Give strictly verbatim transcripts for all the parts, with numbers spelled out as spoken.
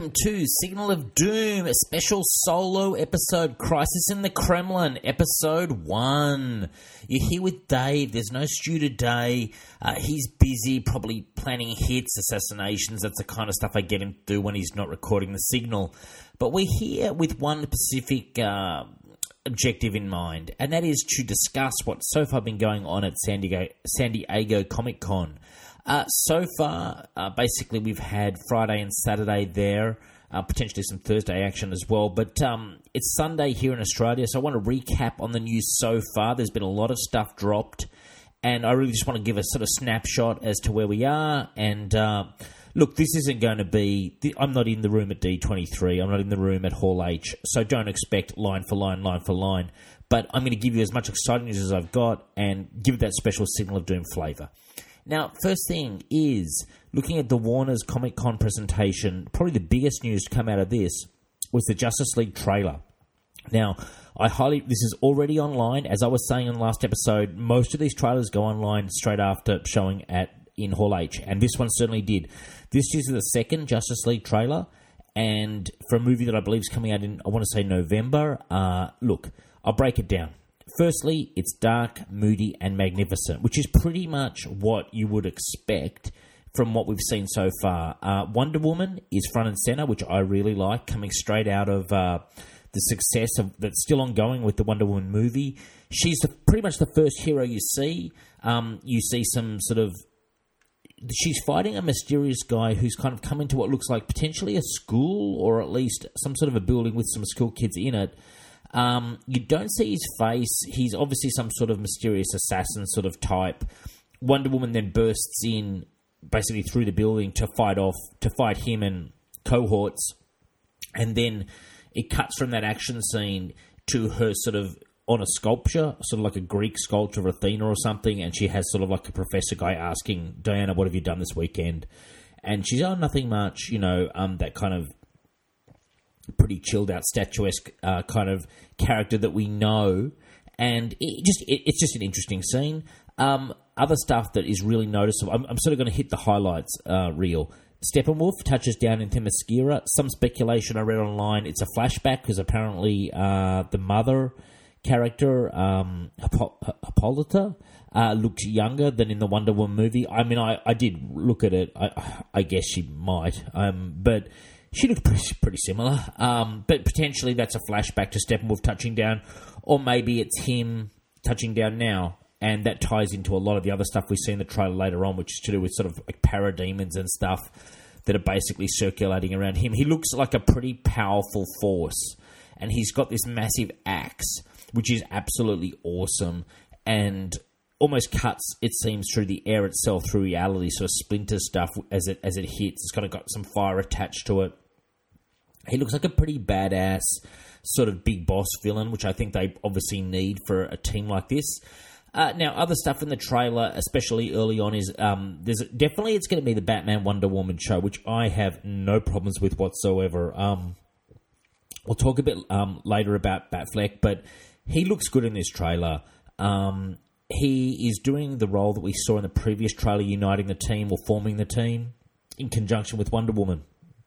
welcome to Signal of Doom, a special solo episode, Crisis in the Kremlin, episode one. You're here with Dave. There's no Stu today. Uh, he's busy, probably planning hits, assassinations. That's the kind of stuff I get him to do when he's not recording the Signal. But we're here with one specific uh, objective in mind, and that is to discuss what's so far been going on at San Diego, San Diego Comic-Con. Uh, so far, uh, basically, we've had Friday and Saturday there, uh, potentially some Thursday action as well. But um, it's Sunday here in Australia, so I want to recap on the news so far. There's been a lot of stuff dropped, and I really just want to give a sort of snapshot as to where we are. And uh, look, this isn't going to be... I'm not in the room at D twenty-three. I'm not in the room at Hall H, so don't expect line for line, line for line. But I'm going to give you as much exciting news as I've got and give it that special Signal of Doom flavour. Now, first thing is, looking at the Warner's Comic-Con presentation, probably the biggest news to come out of this was the Justice League trailer. Now, I highly... This is already online. As I was saying in the last episode, most of these trailers go online straight after showing at in Hall H, and this one certainly did. This is the second Justice League trailer, and for a movie that I believe is coming out in, I want to say November. Uh, look, I'll break it down. Firstly, it's dark, moody, and magnificent, which is pretty much what you would expect from what we've seen so far. Uh, Wonder Woman is front and center, which I really like, coming straight out of uh, the success of that's still ongoing with the Wonder Woman movie. She's the, pretty much the first hero you see. Um, you see some sort of... She's fighting a mysterious guy who's kind of come into what looks like potentially a school, or at least some sort of a building with some school kids in it. Um, you don't see his face. He's obviously some sort of mysterious assassin sort of type. Wonder Woman then bursts in basically through the building to fight off, to fight him and cohorts. And then it cuts from that action scene to her sort of on a sculpture, sort of like a Greek sculpture of Athena or something. And she has sort of like a professor guy asking, Diana, what have you done this weekend? And she's, oh, nothing much, you know, um, that kind of pretty chilled out, statuesque uh, kind of character that we know, and it just it, it's just an interesting scene. Um, other stuff that is really noticeable. I'm, I'm sort of going to hit the highlights uh, reel. Steppenwolf touches down in Themyscira. Some speculation I read online. It's a flashback because apparently uh, the mother character, um, Hippolyta, uh, looked younger than in the Wonder Woman movie. I mean, I, I did look at it. I, I guess she might, um, but. She looked pretty, pretty similar, um, but potentially that's a flashback to Steppenwolf touching down, or maybe it's him touching down now, and that ties into a lot of the other stuff we see in the trailer later on, which is to do with sort of like parademons and stuff that are basically circulating around him. He looks like a pretty powerful force, and he's got this massive axe, which is absolutely awesome, and almost cuts, it seems, through the air itself, through reality, sort of splinter stuff as it as it hits. It's kind of got some fire attached to it. He looks like a pretty badass sort of big boss villain, which I think they obviously need for a team like this. Uh, now, other stuff in the trailer, especially early on, is um, there's definitely it's going to be the Batman Wonder Woman show, which I have no problems with whatsoever. Um, we'll talk a bit um, later about Batfleck, but he looks good in this trailer. Um, he is doing the role that we saw in the previous trailer, uniting the team or forming the team in conjunction with Wonder Woman.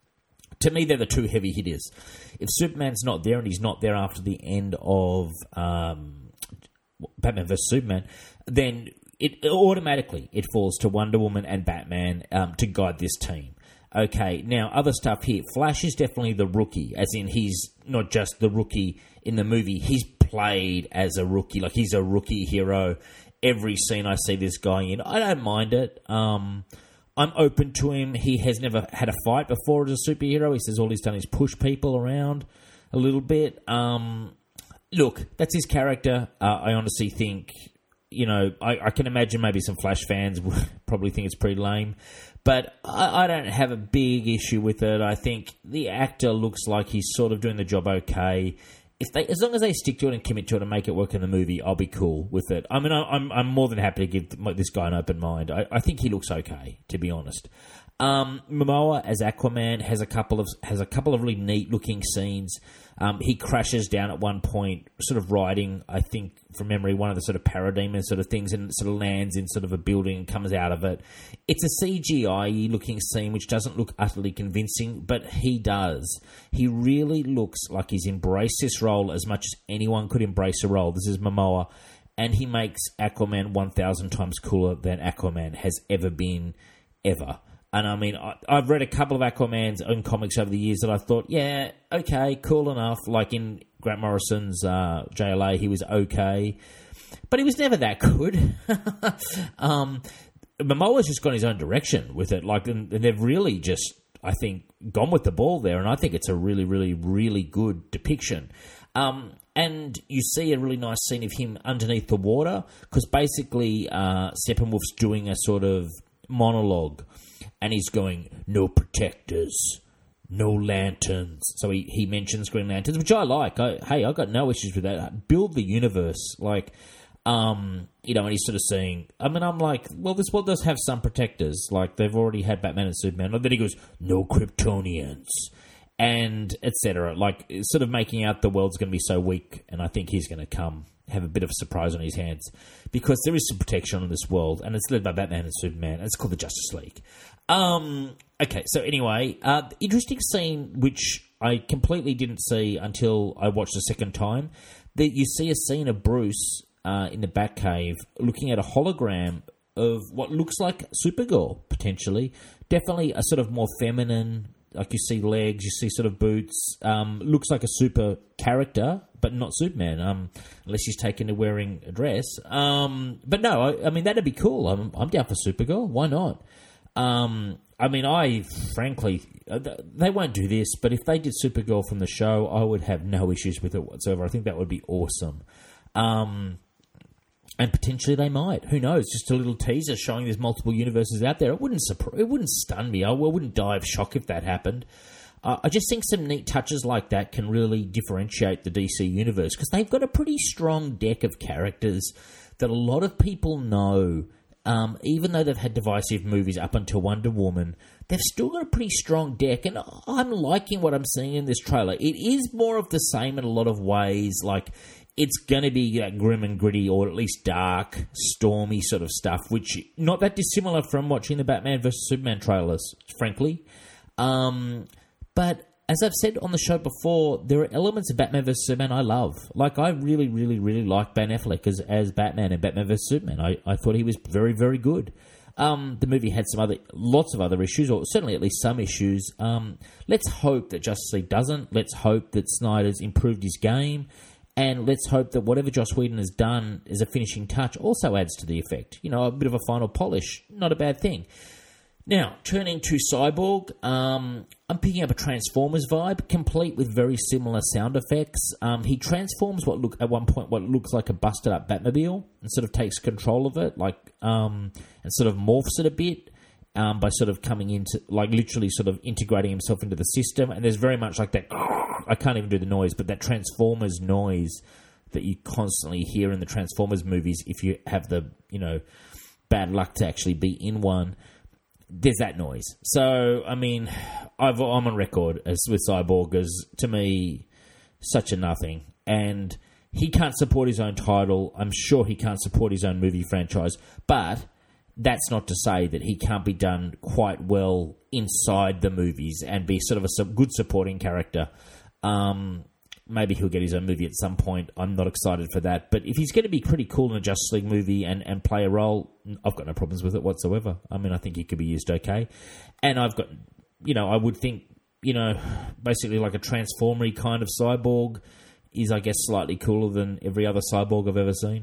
To me, they're the two heavy hitters. If Superman's not there, and he's not there after the end of um, Batman versus Superman, then it automatically it falls to Wonder Woman and Batman um, to guide this team. Okay, now other stuff here. Flash is definitely the rookie, as in he's not just the rookie in the movie. He's played as a rookie, like he's a rookie hero. Every scene I see this guy in, I don't mind it. Um... I'm open to him. He has never had a fight before as a superhero. He says all he's done is push people around a little bit. Um, look, that's his character. Uh, I honestly think, you know, I, I can imagine maybe some Flash fans would probably think it's pretty lame. But I, I don't have a big issue with it. I think the actor looks like he's sort of doing the job okay. If they, as long as they stick to it and commit to it and make it work in the movie, I'll be cool with it. I mean, I'm I'm more than happy to give this guy an open mind. I, I think he looks okay, to be honest. Um, Momoa as Aquaman has a couple of has a couple of really neat looking scenes. Um, he crashes down at one point, sort of riding, I think, from memory, one of the sort of parademon sort of things, and sort of lands in sort of a building and comes out of it. It's a C G I-y looking scene, which doesn't look utterly convincing, but he does. He really looks like he's embraced this role as much as anyone could embrace a role. This is Momoa, and he makes Aquaman one thousand times cooler than Aquaman has ever been, ever. And I mean, I, I've read a couple of Aquamans in comics over the years that I thought, yeah, okay, cool enough. Like in Grant Morrison's uh, J L A, he was okay. But he was never that good. um, Momoa's just gone his own direction with it. Like, and, and they've really just, I think, gone with the ball there. And I think it's a really, really, really good depiction. Um, and you see a really nice scene of him underneath the water, because basically uh, Steppenwolf's doing a sort of monologue. And he's going, no protectors, no lanterns. So he, he mentions Green Lanterns, which I like. I, hey, I got no issues with that. Build the universe. Like, um, you know, and he's sort of saying, I mean, I'm like, well, this world does have some protectors. Like, they've already had Batman and Superman. And then he goes, no Kryptonians, and et cetera. Like, sort of making out the world's going to be so weak, and I think he's going to come have a bit of a surprise on his hands, because there is some protection on this world, and it's led by Batman and Superman, and it's called the Justice League. Um, okay, so anyway, uh, the interesting scene, which I completely didn't see until I watched the second time, that you see a scene of Bruce uh, in the Batcave looking at a hologram of what looks like Supergirl, potentially. Definitely a sort of more feminine, like you see legs, you see sort of boots, um, looks like a super character, but not Superman, um, unless he's taken to wearing a dress. Um, but no, I, I mean, that'd be cool. I'm, I'm down for Supergirl. Why not? Um, I mean, I, frankly, they won't do this, but if they did Supergirl from the show, I would have no issues with it whatsoever. I think that would be awesome. Um, and potentially they might. Who knows? Just a little teaser showing there's multiple universes out there. It wouldn't surprise, it wouldn't stun me. I wouldn't die of shock if that happened. Uh, I just think some neat touches like that can really differentiate the D C universe, because they've got a pretty strong deck of characters that a lot of people know. Um, even though they've had divisive movies up until Wonder Woman, they've still got a pretty strong deck, and I'm liking what I'm seeing in this trailer. It is more of the same in a lot of ways. Like, it's going to be that grim and gritty, or at least dark, stormy sort of stuff, which not that dissimilar from watching the Batman versus Superman trailers, frankly. Um, but as I've said on the show before, there are elements of Batman versus Superman I love. Like, I really, really, really like Ben Affleck as, as Batman in Batman versus Superman. I, I thought he was very, very good. Um, the movie had some other, lots of other issues, or certainly at least some issues. Um, let's hope that Justice League doesn't. Let's hope that Snyder's improved his game. And let's hope that whatever Joss Whedon has done as a finishing touch also adds to the effect. You know, a bit of a final polish. Not a bad thing. Now, turning to Cyborg, um, I'm picking up a Transformers vibe, complete with very similar sound effects. Um, he transforms what look at one point what looks like a busted-up Batmobile, and sort of takes control of it, like um, and sort of morphs it a bit um, by sort of coming into, like literally sort of integrating himself into the system. And there's very much like that, I can't even do the noise, but that Transformers noise that you constantly hear in the Transformers movies if you have the, you know, bad luck to actually be in one. There's that noise. So, I mean, I've, I'm on record as with Cyborg as, to me, such a nothing. And he can't support his own title. I'm sure he can't support his own movie franchise. But that's not to say that he can't be done quite well inside the movies and be sort of a good supporting character. Um, maybe he'll get his own movie at some point. I'm not excited for that. But if he's going to be pretty cool in a Justice League movie and, and play a role, I've got no problems with it whatsoever. I mean, I think he could be used okay. And I've got, you know, I would think, you know, basically like a Transformery kind of Cyborg is, I guess, slightly cooler than every other Cyborg I've ever seen.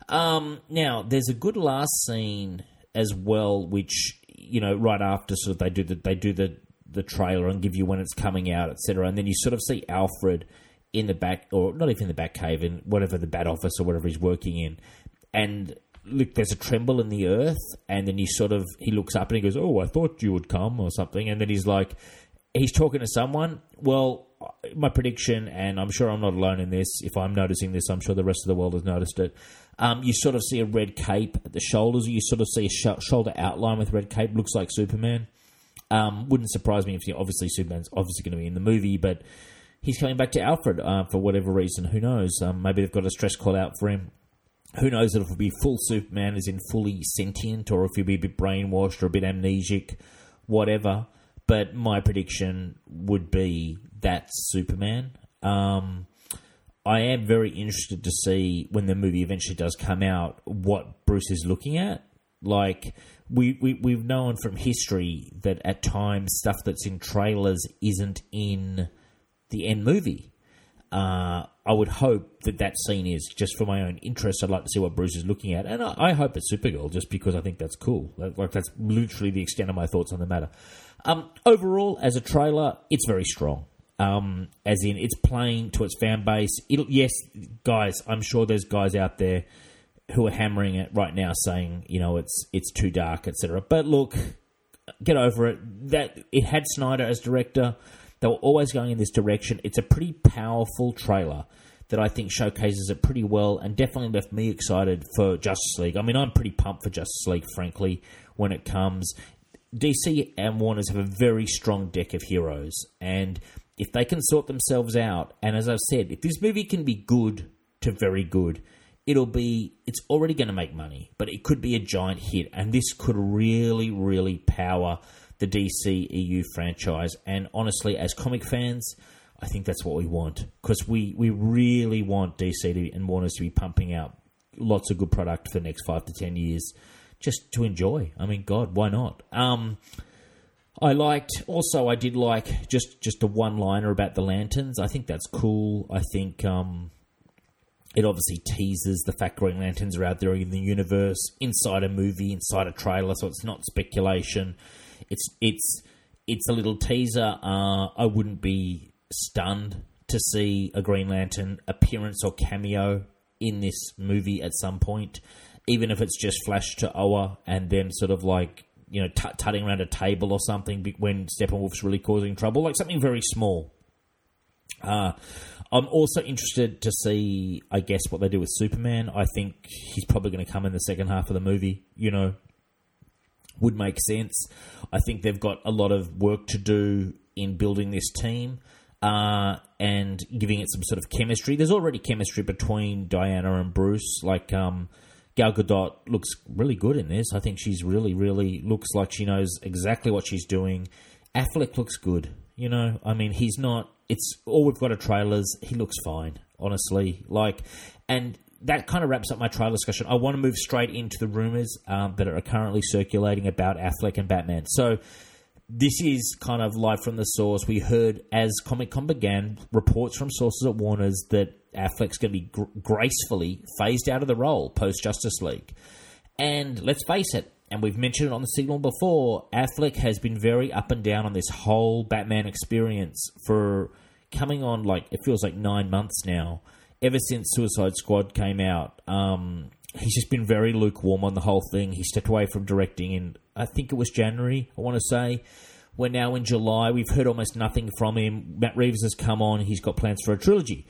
Um, now, there's a good last scene as well, which, you know, right after sort of they do the, they do the, the trailer and give you when it's coming out, et cetera. And then you sort of see Alfred in the back, or not even in the back cave, in whatever the Bat Office or whatever he's working in, and look, there's a tremble in the earth, and then he sort of, he looks up and he goes, oh, I thought you would come, or something, and then he's like, he's talking to someone. Well, my prediction, and I'm sure I'm not alone in this, if I'm noticing this, I'm sure the rest of the world has noticed it, um, you sort of see a red cape at the shoulders, you sort of see a sh- shoulder outline with red cape, looks like Superman. Um, wouldn't surprise me if, you know, obviously Superman's obviously going to be in the movie, but he's coming back to Alfred uh, for whatever reason. Who knows? Um, maybe they've got a stress call out for him. Who knows if it'll be full Superman, as in fully sentient, or if he'll be a bit brainwashed or a bit amnesic, whatever. But my prediction would be that's Superman. Um, I am very interested to see, when the movie eventually does come out, what Bruce is looking at. Like, we, we, we've known from history that at times stuff that's in trailers isn't in the end movie. Uh, I would hope that that scene is, just for my own interest. I'd like to see what Bruce is looking at. And I, I hope it's Supergirl, just because I think that's cool. Like, like, that's literally the extent of my thoughts on the matter. Um, overall, as a trailer, it's very strong. Um, as in, it's playing to its fan base. It'll, yes, guys, I'm sure there's guys out there who are hammering it right now, saying, you know, it's it's too dark, et cetera. But look, get over it. That it had Snyder as director. They were always going in this direction. It's a pretty powerful trailer that I think showcases it pretty well, and definitely left me excited for Justice League. I mean, I'm pretty pumped for Justice League, frankly, when it comes. D C and Warner's have a very strong deck of heroes, and if they can sort themselves out, and as I've said, if this movie can be good to very good, it'll be, it's already going to make money, but it could be a giant hit, and this could really, really power the D C E U franchise. And honestly, as comic fans, I think that's what we want, because we, we really want D C to, and Warner's to be pumping out lots of good product for the next five to ten years, just to enjoy. I mean, God, why not? Um... I liked, also I did like just, just a one-liner about the lanterns. I think that's cool. I think um, it obviously teases the fact Green Lanterns are out there in the universe, inside a movie, inside a trailer, so it's not speculation. It's it's it's a little teaser. Uh, I wouldn't be stunned to see a Green Lantern appearance or cameo in this movie at some point, even if it's just flash to Oa and them sort of like, you know, tut- tutting around a table or something when Steppenwolf's really causing trouble, like something very small. Uh, I'm also interested to see, I guess, what they do with Superman. I think he's probably going to come in the second half of the movie, you know, would make sense. I think they've got a lot of work to do in building this team uh, and giving it some sort of chemistry. There's already chemistry between Diana and Bruce, like... um. Gal Gadot looks really good in this. I think she's really, really looks like she knows exactly what she's doing. Affleck looks good. You know, I mean, he's not... It's all we've got are trailers. He looks fine, honestly. Like, and that kind of wraps up my trailer discussion. I want to move straight into the rumors um, that are currently circulating about Affleck and Batman. So this is kind of live from the source. We heard, as Comic-Con began, reports from sources at Warner's that Affleck's going to be gr- gracefully phased out of the role post-Justice League. And let's face it, and we've mentioned it on the Signal before, Affleck has been very up and down on this whole Batman experience for coming on, like, it feels like nine months now. Ever since Suicide Squad came out, um, he's just been very lukewarm on the whole thing. He stepped away from directing in, I think it was January, I want to say. We're now in July. We've heard almost nothing from him. Matt Reeves has come on. He's got plans for a trilogy.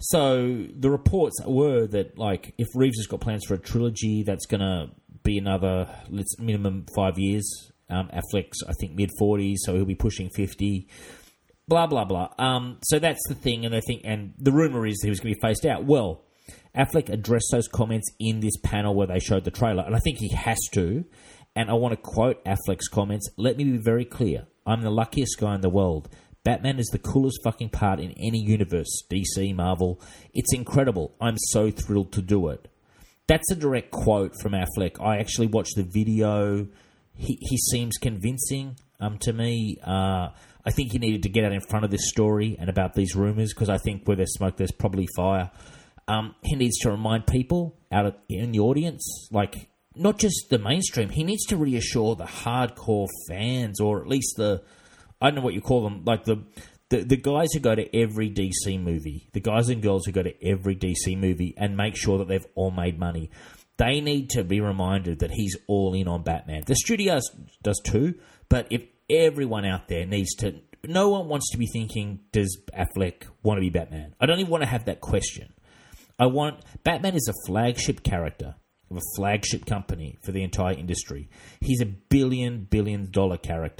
So the reports were that, like, if Reeves has got plans for a trilogy, that's going to be another, let's minimum five years. Um, Affleck's, I think, mid-forties, so he'll be pushing fifty. Blah, blah, blah. Um, so that's the thing, and I think, and the rumor is that he was going to be phased out. Well, Affleck addressed those comments in this panel where they showed the trailer, and I think he has to. And I want to quote Affleck's comments. Let me be very clear. I'm the luckiest guy in the world. Batman is the coolest fucking part in any universe, D C, Marvel. It's incredible. I'm so thrilled to do it. That's a direct quote from Affleck. I actually watched the video. He he seems convincing um, to me. Uh, I think he needed to get out in front of this story and about these rumors, because I think where there's smoke, there's probably fire. Um, he needs to remind people out of, in the audience, like, not just the mainstream. He needs to reassure the hardcore fans, or at least the... I don't know what you call them, like the, the the guys who go to every D C movie, the guys and girls who go to every D C movie and make sure that they've all made money. They need to be reminded that he's all in on Batman. The studio does too, but if everyone out there needs to... No one wants to be thinking, does Affleck want to be Batman? I don't even want to have that question. I want... Batman is a flagship character of a flagship company for the entire industry. He's a billion, billion dollar character.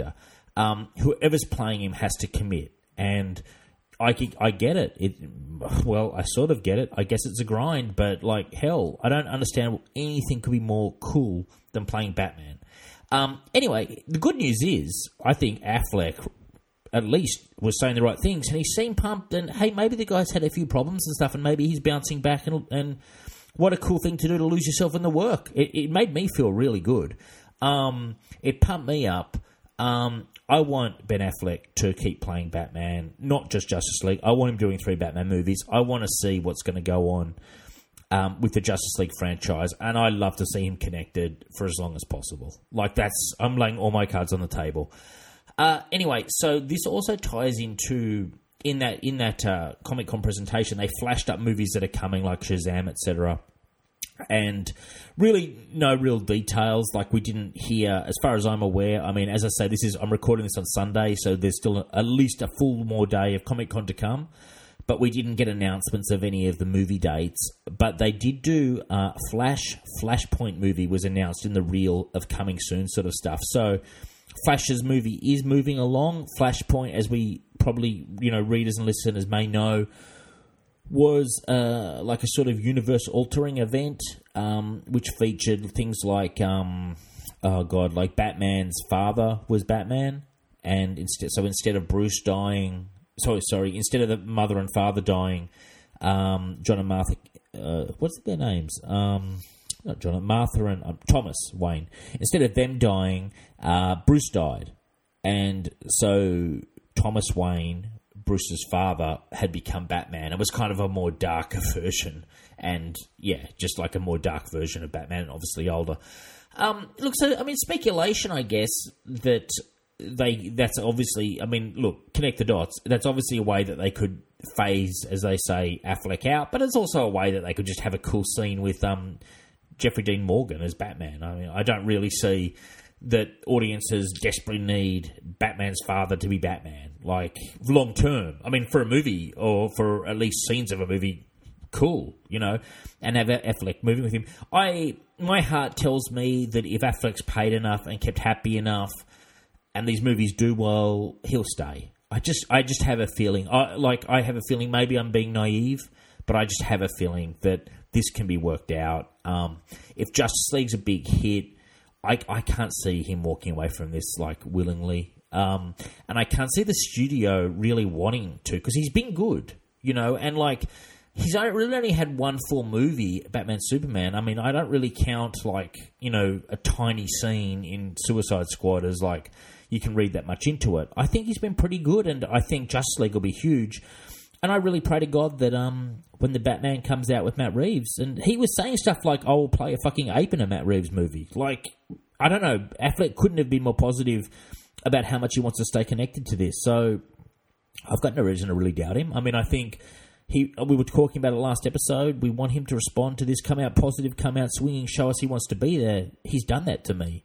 um, whoever's playing him has to commit. And I, I get it. it. Well, I sort of get it. I guess it's a grind, but like hell, I don't understand anything could be more cool than playing Batman. Um, anyway, the good news is, I think Affleck at least was saying the right things, and he seemed pumped, and hey, maybe the guy's had a few problems and stuff, and maybe he's bouncing back, and, and what a cool thing to do to lose yourself in the work. It, it made me feel really good. Um, it pumped me up. Um, I want Ben Affleck to keep playing Batman, not just Justice League. I want him doing three Batman movies. I want to see what's going to go on um, with the Justice League franchise, and I love to see him connected for as long as possible. Like that's, I'm laying all my cards on the table. Uh, anyway, so this also ties into in that in that uh, Comic-Con presentation. They flashed up movies that are coming, like Shazam, et cetera, and really no real details. Like we didn't hear, as far as I'm aware. I mean, as I say, this is I'm recording this on Sunday, so there's still a, at least a full more day of Comic-Con to come. But we didn't get announcements of any of the movie dates. But they did do uh, Flash Flashpoint movie was announced in the reel of coming soon sort of stuff. So Flash's movie is moving along. Flashpoint, as we probably, you know, readers and listeners may know, was uh, like a sort of universe-altering event, um, which featured things like, um, oh god, like Batman's father was Batman, and instead, so instead of Bruce dying, sorry, sorry, instead of the mother and father dying, um, John and Martha, uh, what's their names? Um, Not John, Martha and um, Thomas Wayne. Instead of them dying, uh, Bruce died. And so Thomas Wayne, Bruce's father, had become Batman. It was kind of a more darker version. And, yeah, just like a more dark version of Batman, obviously older. Um, look, so, I mean, speculation, I guess, that they, that's obviously, I mean, look, connect the dots. That's obviously a way that they could phase, as they say, Affleck out. But it's also a way that they could just have a cool scene with um. Jeffrey Dean Morgan as Batman. I mean, I don't really see that audiences desperately need Batman's father to be Batman, like, long term. I mean, for a movie, or for at least scenes of a movie, cool, you know, and have Affleck moving with him. I, my heart tells me that if Affleck's paid enough and kept happy enough, and these movies do well, he'll stay. I just, I just have a feeling, I, like, I have a feeling, maybe I'm being naive, but I just have a feeling that this can be worked out. Um, if Justice League's a big hit, I, I can't see him walking away from this, like, willingly. Um, and I can't see the studio really wanting to, because he's been good, you know, and, like, he's really only had one full movie, Batman Superman. I mean, I don't really count, like, you know, a tiny scene in Suicide Squad as, like, you can read that much into it. I think he's been pretty good, and I think Justice League will be huge. And I really pray to God that um, when the Batman comes out with Matt Reeves, and he was saying stuff like, I will play a fucking ape in a Matt Reeves movie. Like, I don't know, Affleck couldn't have been more positive about how much he wants to stay connected to this. So I've got no reason to really doubt him. I mean, I think he. we were talking about it last episode. We want him to respond to this, come out positive, come out swinging, show us he wants to be there. He's done that to me.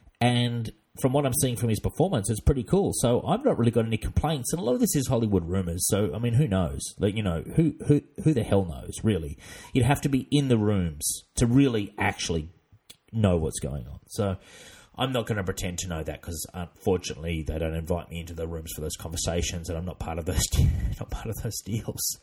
And from what I'm seeing from his performance, it's pretty cool. So I've not really got any complaints, and a lot of this is Hollywood rumors. So I mean, who knows? Like, you know, who who who the hell knows? Really, you'd have to be in the rooms to really actually know what's going on. So I'm not going to pretend to know that, because unfortunately they don't invite me into the rooms for those conversations, and I'm not part of those not part of those deals.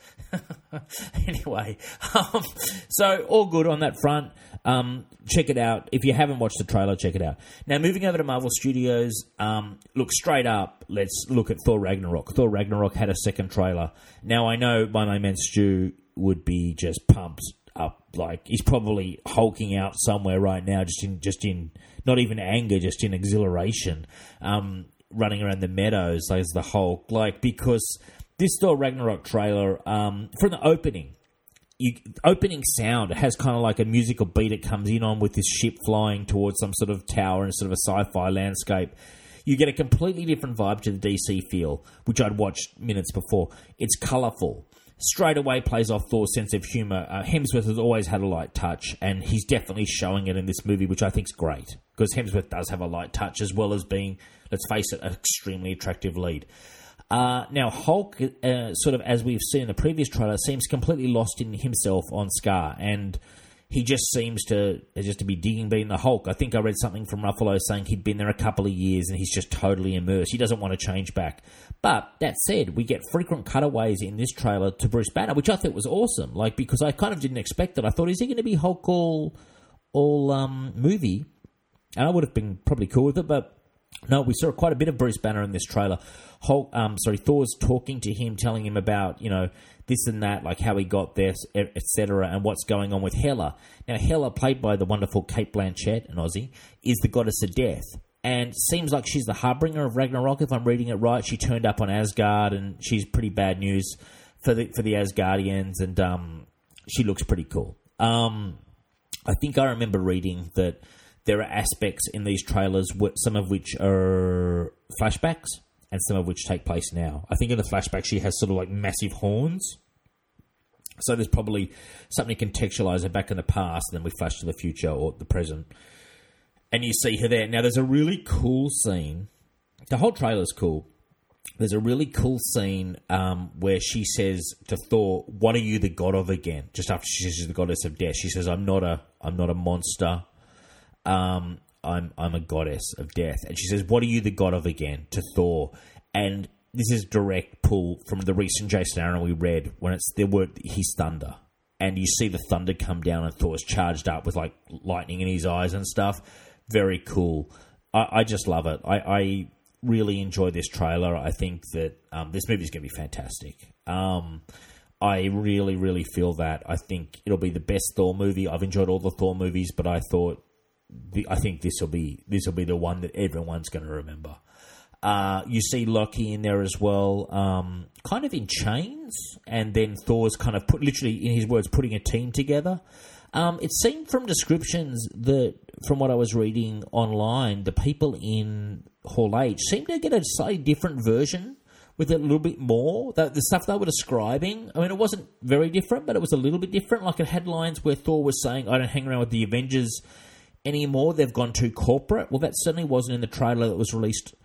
Anyway, um, so all good on that front. Um, check it out. If you haven't watched the trailer, check it out. Now, moving over to Marvel Studios, um, look, straight up, let's look at Thor Ragnarok. Thor Ragnarok had a second trailer. Now, I know my main man Stu would be just pumped up. Like, he's probably hulking out somewhere right now, just in, just in, not even anger, just in exhilaration, um, running around the meadows as the Hulk. Like, because this Thor Ragnarok trailer, um, from the opening, You, opening sound, it has kind of like a musical beat it comes in on with this ship flying towards some sort of tower and sort of a sci-fi landscape. You get a completely different vibe to the D C feel, which I'd watched minutes before. It's colourful. Straight away plays off Thor's sense of humour. Uh, Hemsworth has always had a light touch, and he's definitely showing it in this movie, which I think is great, because Hemsworth does have a light touch, as well as being, let's face it, an extremely attractive lead. Uh, now, Hulk, uh, sort of as we've seen in the previous trailer, seems completely lost in himself on Skaar, and he just seems to just to be digging being the Hulk. I think I read something from Ruffalo saying he'd been there a couple of years and he's just totally immersed. He doesn't want to change back. But that said, we get frequent cutaways in this trailer to Bruce Banner, which I thought was awesome. Like, because I kind of didn't expect it. I thought, is he going to be Hulk all all um, movie? And I would have been probably cool with it, but no, we saw quite a bit of Bruce Banner in this trailer. Hulk, um, sorry, Thor's talking to him, telling him about, you know, this and that, like how he got there, et cetera, and what's going on with Hela. Now, Hela, played by the wonderful Cate Blanchett, an Aussie, is the goddess of death. And seems like she's the harbinger of Ragnarok, if I'm reading it right. She turned up on Asgard, and she's pretty bad news for the for the Asgardians, and um, she looks pretty cool. Um, I think I remember reading that there are aspects in these trailers, some of which are flashbacks, and some of which take place now. I think in the flashback, she has sort of like massive horns. So there's probably something to contextualize her back in the past, and then we flash to the future or the present. And you see her there. Now, there's a really cool scene. The whole trailer's cool. There's a really cool scene um, where she says to Thor, "What are you the god of again?" Just after she says she's the goddess of death. She says, I'm not a, I'm not a monster. Um, I'm, I'm a goddess of death. And she says, "What are you the god of again?" to Thor. And this is direct pull from the recent Jason Aaron we read when it's the word, he's thunder. And you see the thunder come down and Thor's charged up with like lightning in his eyes and stuff. Very cool. I, I just love it. I, I really enjoy this trailer. I think that um, this movie is going to be fantastic. Um, I really, really feel that. I think it'll be the best Thor movie. I've enjoyed all the Thor movies, but I thought, the, I think this will be this will be the one that everyone's going to remember. Uh, you see Loki in there as well, um, kind of in chains, and then Thor's kind of put, literally in his words, putting a team together. Um, it seemed from descriptions that, from what I was reading online, the people in Hall H seemed to get a slightly different version with a little bit more. The, the stuff they were describing, I mean, it wasn't very different, but it was a little bit different. Like it had lines where Thor was saying, I don't hang around with the Avengers anymore. They've gone too corporate. Well, that certainly wasn't in the trailer that was released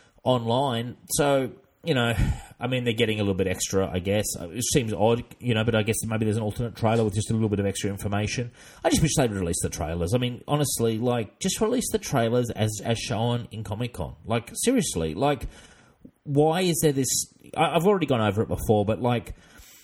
online. So, you know, I mean, they're getting a little bit extra, I guess. It seems odd, you know, but I guess maybe there's an alternate trailer with just a little bit of extra information. I just wish they'd release the trailers. I mean, honestly, like, just release the trailers as as shown in Comic-Con. Like, seriously, like, why is there this... I, I've already gone over it before, but, like,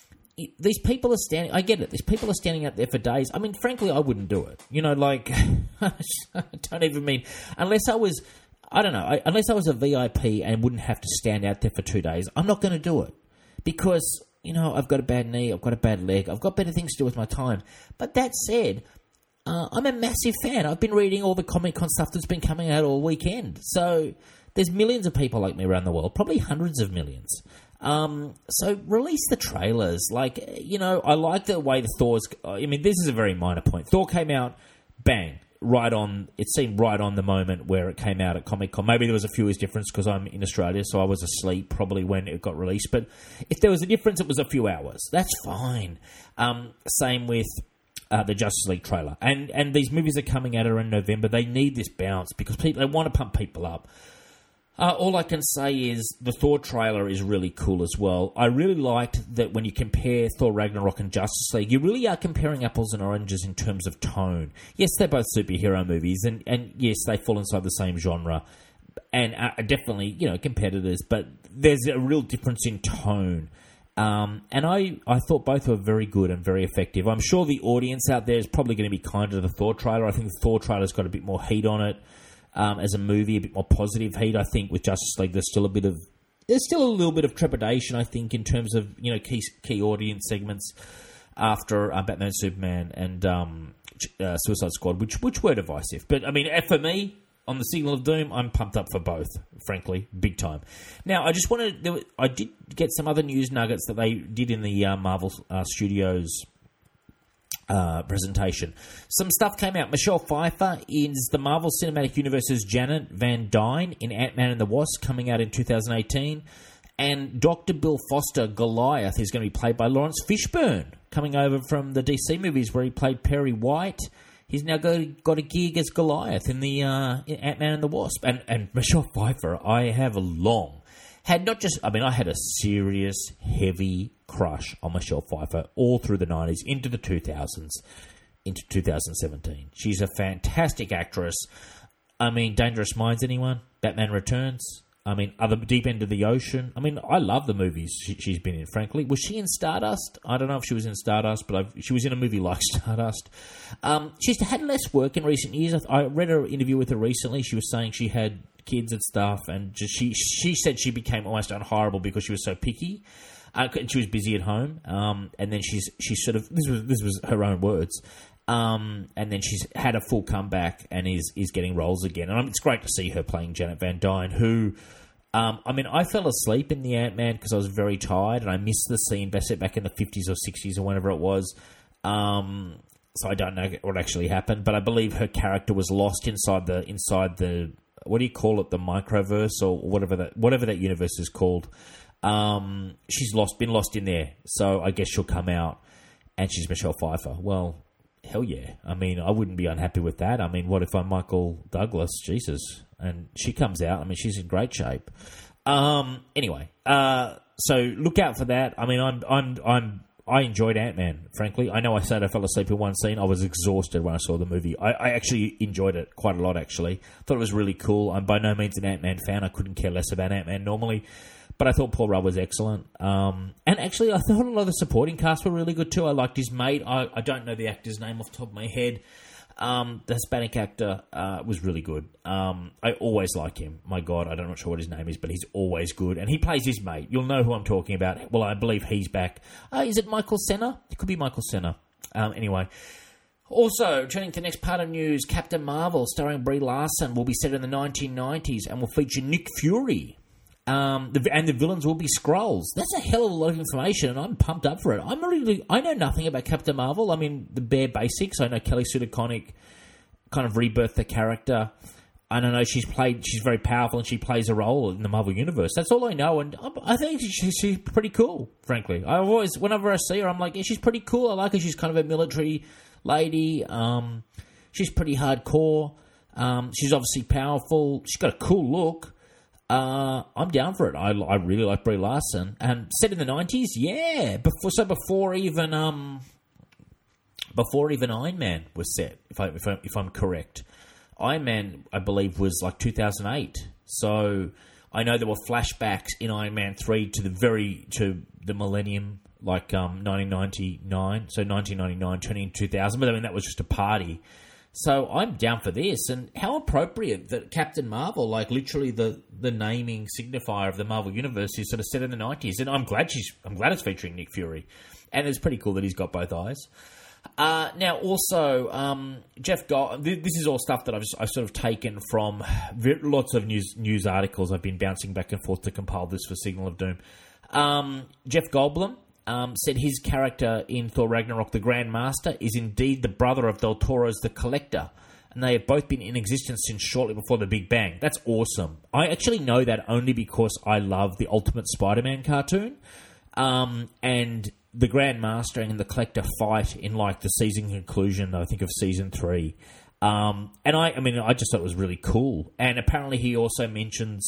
these people are standing... I get it. These people are standing out there for days. I mean, frankly, I wouldn't do it. You know, like, I don't even mean... Unless I was... I don't know, I, unless I was a V I P and wouldn't have to stand out there for two days, I'm not going to do it. Because, you know, I've got a bad knee, I've got a bad leg, I've got better things to do with my time. But that said, uh, I'm a massive fan. I've been reading all the Comic-Con stuff that's been coming out all weekend. So there's millions of people like me around the world, probably hundreds of millions. Um, so release the trailers. Like, you know, I like the way the Thor's... I mean, this is a very minor point. Thor came out, bang. Right on, it seemed right on the moment where it came out at Comic-Con. Maybe there was a few years difference because I'm in Australia, so I was asleep probably when it got released. But if there was a difference, it was a few hours. That's fine. Um, same with uh, the Justice League trailer. And and these movies are coming out are in November. They need this bounce because people they want to pump people up. Uh, all I can say is the Thor trailer is really cool as well. I really liked that when you compare Thor Ragnarok and Justice League, you really are comparing apples and oranges in terms of tone. Yes, they're both superhero movies, and, and yes, they fall inside the same genre, and are definitely, you know, competitors, but there's a real difference in tone. Um, and I, I thought both were very good and very effective. I'm sure the audience out there is probably going to be kinder to the Thor trailer. I think the Thor trailer's got a bit more heat on it. Um, as a movie, a bit more positive heat. I think with Justice League, there's still a bit of there's still a little bit of trepidation. I think in terms of you know key key audience segments after uh, Batman, Superman, and um, uh, Suicide Squad, which which were divisive. But I mean, for me, on the Signal of Doom, I'm pumped up for both. Frankly, big time. Now, I just wanted there, I did get some other news nuggets that they did in the uh, Marvel uh, Studios. Uh, presentation. Some stuff came out. Michelle Pfeiffer is the Marvel Cinematic Universe's Janet Van Dyne in Ant-Man and the Wasp, coming out in two thousand eighteen. And Doctor Bill Foster, Goliath, is going to be played by Lawrence Fishburne, coming over from the D C movies where he played Perry White. He's now got, got a gig as Goliath in the uh, in Ant-Man and the Wasp. And, and Michelle Pfeiffer, I have long had not just... I mean, I had a serious, heavy crush on Michelle Pfeiffer all through the nineties, into the two thousands. into two thousand seventeen. She's a fantastic actress. I mean, Dangerous Minds, anyone? Batman Returns? I mean, Other Deep End of the Ocean. I mean, I love the movies she, she's been in, frankly. Was she in Stardust? I don't know if she was in Stardust, but I've, she was in a movie like Stardust. Um, she's had less work in recent years. I, I read an interview with her recently. She was saying she had kids and stuff, and just, she she said she became almost unhireable because she was so picky. Uh, and she was busy at home. Um, and then she's she sort of, this was, this was her own words. Um, and then she's had a full comeback and is is getting roles again. And I mean, it's great to see her playing Janet Van Dyne, who, um, I mean, I fell asleep in the Ant-Man because I was very tired and I missed the scene back back in the fifties or sixties or whenever it was. Um, so I don't know what actually happened, but I believe her character was lost inside the inside the what do you call it, the microverse or whatever that whatever that universe is called. Um, she's lost, been lost in there. So I guess she'll come out, and she's Michelle Pfeiffer. Well. Hell yeah. I mean, I wouldn't be unhappy with that. I mean, what if I'm Michael Douglas? Jesus. And she comes out. I mean, she's in great shape. Um, anyway, uh, so look out for that. I mean, I'm, I'm, I'm, I enjoyed Ant-Man, frankly. I know I said I fell asleep in one scene. I was exhausted when I saw the movie. I, I actually enjoyed it quite a lot, actually. Thought it was really cool. I'm by no means an Ant-Man fan. I couldn't care less about Ant-Man normally. But I thought Paul Rudd was excellent. Um, and actually, I thought a lot of the supporting cast were really good too. I liked his mate. I, I don't know the actor's name off the top of my head. Um, the Hispanic actor uh, was really good. Um, I always like him. My God, I don't know sure what his name is, but he's always good. And he plays his mate. You'll know who I'm talking about. Well, I believe he's back. Uh, is it Michael Cera? It could be Michael Cera. Um, anyway. Also, turning to the next part of news, Captain Marvel, starring Brie Larson, will be set in the nineteen nineties and will feature Nick Fury. Um, the, and the villains will be Skrulls. That's a hell of a lot of information, and I'm pumped up for it. I'm really, I know nothing about Captain Marvel. I mean, the bare basics. I know Kelly Sue DeConnick kind of rebirthed the character. I don't know. She's played. She's very powerful, and she plays a role in the Marvel universe. That's all I know, and I, I think she's, she's pretty cool. Frankly, I always, whenever I see her, I'm like, yeah, she's pretty cool. I like her. She's kind of a military lady. Um, she's pretty hardcore. Um, she's obviously powerful. She's got a cool look. Uh, I'm down for it. I, I really like Brie Larson. And set in the nineties, yeah. Before so before even um before even Iron Man was set, if I if, I, if I'm correct. Iron Man, I believe, was like two thousand eight. So I know there were flashbacks in Iron Man three to the very to the millennium, like um nineteen ninety-nine. So nineteen ninety-nine turning into two thousand. But I mean that was just a party. So I'm down for this, and how appropriate that Captain Marvel, like literally the, the naming signifier of the Marvel Universe, is sort of set in the nineties. And I'm glad she's I'm glad it's featuring Nick Fury, and it's pretty cool that he's got both eyes. Uh, now, also, um, Jeff Gold. This is all stuff that I've I've sort of taken from lots of news news articles. I've been bouncing back and forth to compile this for Signal of Doom. Um, Jeff Goldblum. Um, said his character in Thor Ragnarok, the Grand Master, is indeed the brother of Del Toro's The Collector, and they have both been in existence since shortly before the Big Bang. That's awesome. I actually know that only because I love the Ultimate Spider-Man cartoon, um, and the Grand Master and the Collector fight in like the season conclusion, I think, of season three. Um, and I, I mean, I just thought it was really cool. And apparently he also mentions,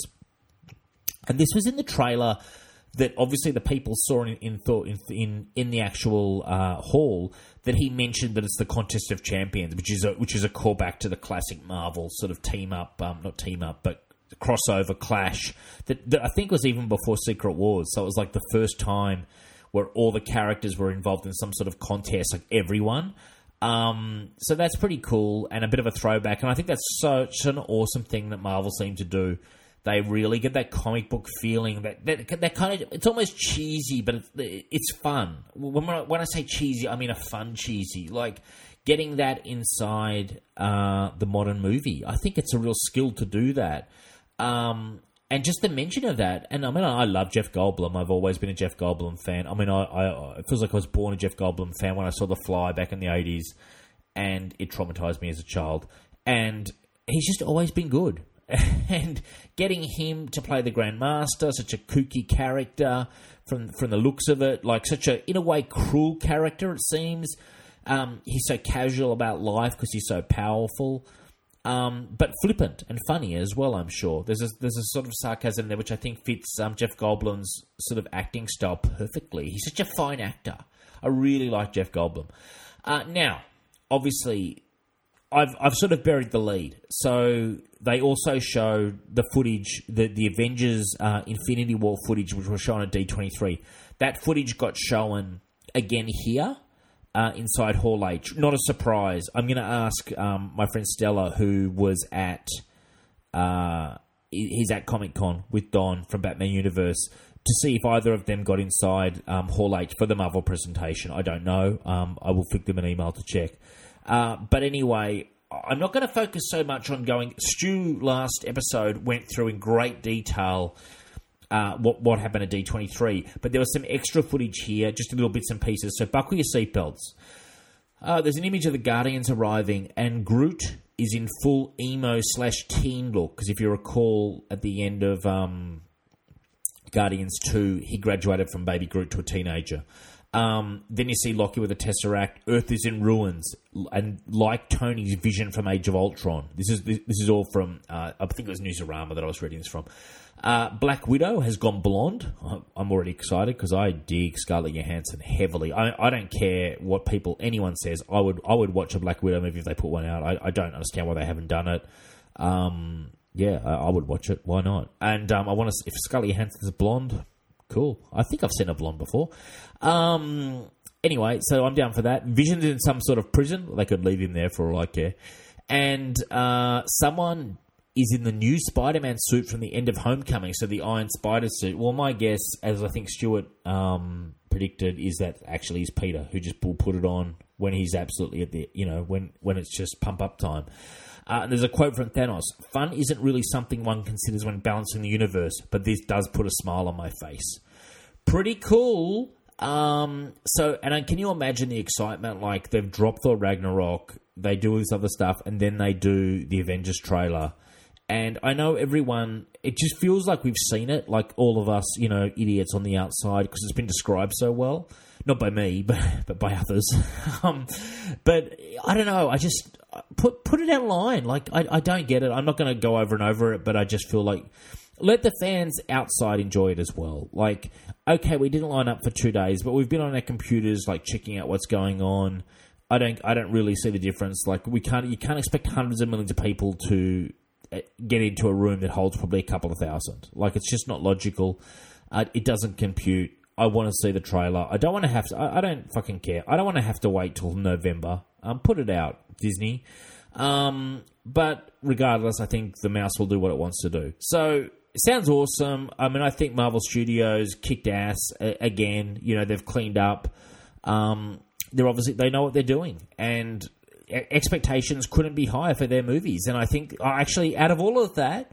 and this was in the trailer that obviously the people saw in in in, in the actual uh, hall, that he mentioned that it's the Contest of Champions, which is a, which is a callback to the classic Marvel sort of team up, um, not team up, but crossover clash that, that I think was even before Secret Wars. So it was like the first time where all the characters were involved in some sort of contest, like everyone. Um, so that's pretty cool and a bit of a throwback. And I think that's such an awesome thing that Marvel seem to do. They really get that comic book feeling, that that, that kind of, it's almost cheesy, but it's, it's fun. When I, when I say cheesy, I mean a fun cheesy. Like, getting that inside uh, the modern movie. I think it's a real skill to do that. Um, and just the mention of that, and I mean, I love Jeff Goldblum. I've always been a Jeff Goldblum fan. I mean, I, I it feels like I was born a Jeff Goldblum fan when I saw The Fly back in the eighties, and it traumatized me as a child. And he's just always been good. And getting him to play the Grand Master, such a kooky character from from the looks of it, like such a, in a way, cruel character, it seems. Um, he's so casual about life because he's so powerful, um, but flippant and funny as well, I'm sure. There's a, there's a sort of sarcasm there which I think fits um, Jeff Goldblum's sort of acting style perfectly. He's such a fine actor. I really like Jeff Goldblum. Uh, now, obviously, I've I've sort of buried the lead. So they also showed the footage, the the Avengers uh, Infinity War footage, which was shown at D twenty-three. That footage got shown again here uh, inside Hall H. Not a surprise. I'm going to ask um, my friend Stella, who was at uh, he's at Comic Con with Don from Batman Universe, to see if either of them got inside um, Hall H for the Marvel presentation. I don't know. Um, I will flick them an email to check. Uh, but anyway, I'm not going to focus so much on going... Stu, last episode, went through in great detail uh, what, what happened at D twenty-three. But there was some extra footage here, just little bits and pieces. So buckle your seatbelts. Uh, there's an image of the Guardians arriving, and Groot is in full emo slash teen look. Because if you recall, at the end of um, Guardians two, he graduated from baby Groot to a teenager. Um, then you see Loki with a Tesseract. Earth is in ruins, and like Tony's vision from Age of Ultron. This is this, this is all from uh, I think it was Newsarama that I was reading this from. Uh, Black Widow has gone blonde. I'm already excited because I dig Scarlett Johansson heavily. I, I don't care what people anyone says. I would I would watch a Black Widow movie if they put one out. I, I don't understand why they haven't done it. Um, yeah, I, I would watch it. Why not? And um, I want to if Scarlett Johansson's blonde. Cool. I think I've seen a blonde before. Um, anyway, so I'm down for that. Vision's in some sort of prison. They could leave him there for all I care. And uh, someone is in the new Spider-Man suit from the end of Homecoming, so the Iron Spider suit. Well, my guess, as I think Stuart um, predicted, is that actually is Peter, who just will put it on when he's absolutely at the, you know, when, when it's just pump-up time. Uh, and there's a quote from Thanos. Fun isn't really something one considers when balancing the universe, but this does put a smile on my face. Pretty cool. Um, so, and uh, can you imagine the excitement? Like, they've dropped Thor Ragnarok, they do all this other stuff, and then they do the Avengers trailer. And I know everyone, it just feels like we've seen it, like all of us, you know, idiots on the outside, because it's been described so well. Not by me, but but by others. um, but I don't know. I just put put it out line. Like I, I don't get it. I'm not going to go over and over it, but I just feel like let the fans outside enjoy it as well. Like, okay, we didn't line up for two days, but we've been on our computers, like checking out what's going on. I don't I don't really see the difference. Like we can't you can't expect hundreds of millions of people to get into a room that holds probably a couple of thousand. Like it's just not logical. Uh, it doesn't compute. I want to see the trailer. I don't want to have to... I, I don't fucking care. I don't want to have to wait till November. Um, put it out, Disney. Um, but regardless, I think the mouse will do what it wants to do. So, it sounds awesome. I mean, I think Marvel Studios kicked ass uh, again. You know, they've cleaned up. Um, they're obviously... They know what they're doing. And expectations couldn't be higher for their movies. And I think, actually, out of all of that...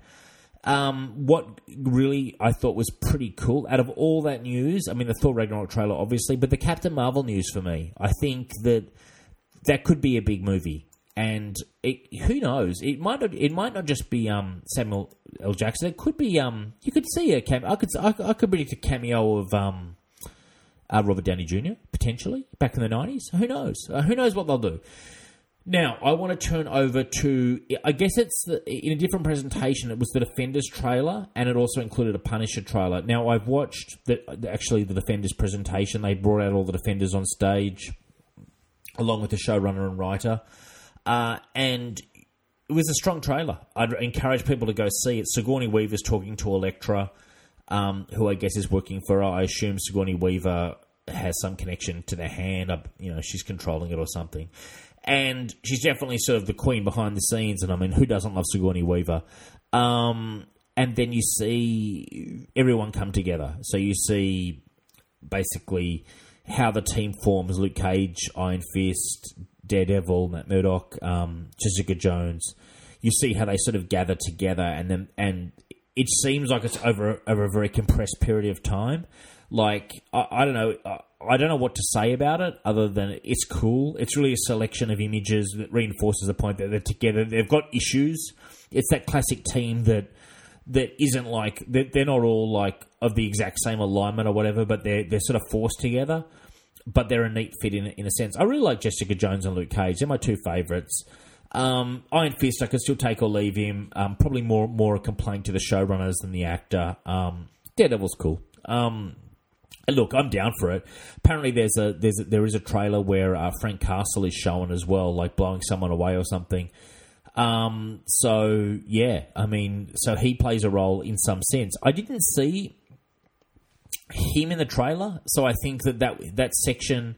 Um, what really I thought was pretty cool out of all that news, I mean the Thor Ragnarok trailer obviously, but the Captain Marvel news for me, I think that that could be a big movie, and it, who knows, it might not, it might not just be um, Samuel L. Jackson, it could be um, you could see a cameo, I could I, I could predict a cameo of um, uh, Robert Downey Junior potentially back in the nineties. Who knows? Uh, who knows what they'll do? Now, I want to turn over to, I guess it's the, in a different presentation, it was the Defenders trailer, and it also included a Punisher trailer. Now, I've watched the, actually the Defenders presentation. They brought out all the Defenders on stage, along with the showrunner and writer, uh, and it was a strong trailer. I'd encourage people to go see it. Sigourney Weaver's talking to Elektra, um, who I guess is working for her. I assume Sigourney Weaver has some connection to the hand. You know, she's controlling it or something. And she's definitely sort of the queen behind the scenes. And I mean, who doesn't love Sigourney Weaver? Um, and then you see everyone come together. So you see basically how the team forms: Luke Cage, Iron Fist, Daredevil, Matt Murdock, um, Jessica Jones. You see how they sort of gather together, and then and it seems like it's over over a very compressed period of time. Like I, I don't know. I, I don't know what to say about it other than it's cool. It's really a selection of images that reinforces the point that they're together. They've got issues. It's that classic team that that isn't like... They're, they're not all like of the exact same alignment or whatever, but they're, they're sort of forced together. But they're a neat fit in, in a sense. I really like Jessica Jones and Luke Cage. They're my two favourites. Um, Iron Fist, I could still take or leave him. Um, probably more, more a complaint to the showrunners than the actor. Um, Daredevil's cool. Um... Look, I'm down for it. Apparently, there's a there's a, there is a trailer where uh, Frank Castle is shown as well, like blowing someone away or something. Um, so yeah, I mean, so he plays a role in some sense. I didn't see him in the trailer, so I think that that, that section,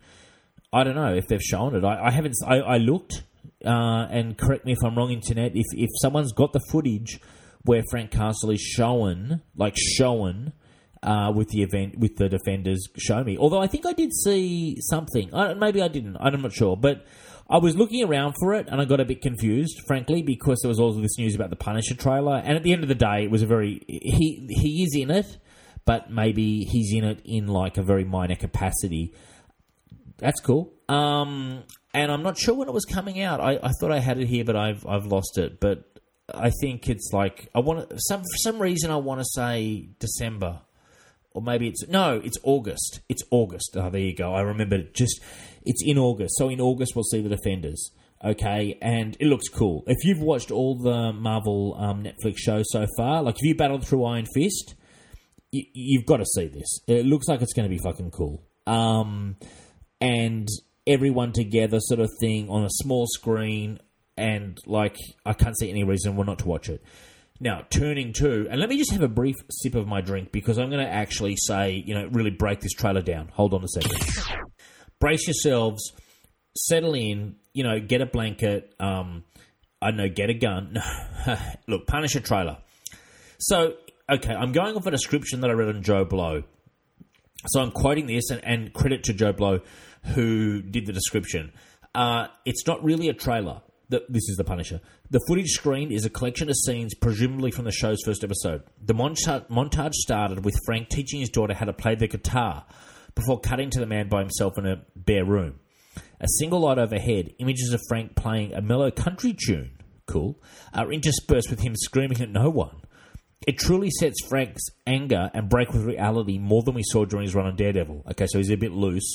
I don't know if they've shown it. I, I haven't. I, I looked, uh, and correct me if I'm wrong, Internet. If if someone's got the footage where Frank Castle is shown, like shown. Uh, with the event, with the Defenders, show me. Although I think I did see something. I, maybe I didn't. I'm not sure. But I was looking around for it, and I got a bit confused, frankly, because there was all this news about the Punisher trailer. And at the end of the day, it was a very... He, he is in it, but maybe he's in it in, like, a very minor capacity. That's cool. Um, and I'm not sure when it was coming out. I, I thought I had it here, but I've I've lost it. But I think it's like... I want to, some For some reason, I want to say December. Or maybe it's... No, it's August. It's August. Oh, there you go. I remember it just... It's in August. So in August, we'll see the Defenders. Okay? And it looks cool. If you've watched all the Marvel um, Netflix shows so far, like if you battled through Iron Fist, you, you've got to see this. It looks like it's going to be fucking cool. Um, and everyone together sort of thing on a small screen. And, like, I can't see any reason why not to watch it. Now, turning to, and let me just have a brief sip of my drink because I'm going to actually say, you know, really break this trailer down. Hold on a second. Brace yourselves, settle in, you know, get a blanket, um, I don't know, get a gun. Look, Punisher trailer. So, okay, I'm going off a description that I read on Joe Blow. So I'm quoting this, and, and credit to Joe Blow who did the description. Uh, it's not really a trailer. The, this is the Punisher. The footage screened is a collection of scenes, presumably from the show's first episode. The monta- montage started with Frank teaching his daughter how to play the guitar before cutting to the man by himself in a bare room. A single light overhead, images of Frank playing a mellow country tune, cool, are interspersed with him screaming at no one. It truly sets Frank's anger and break with reality more than we saw during his run on Daredevil. Okay, so he's a bit loose.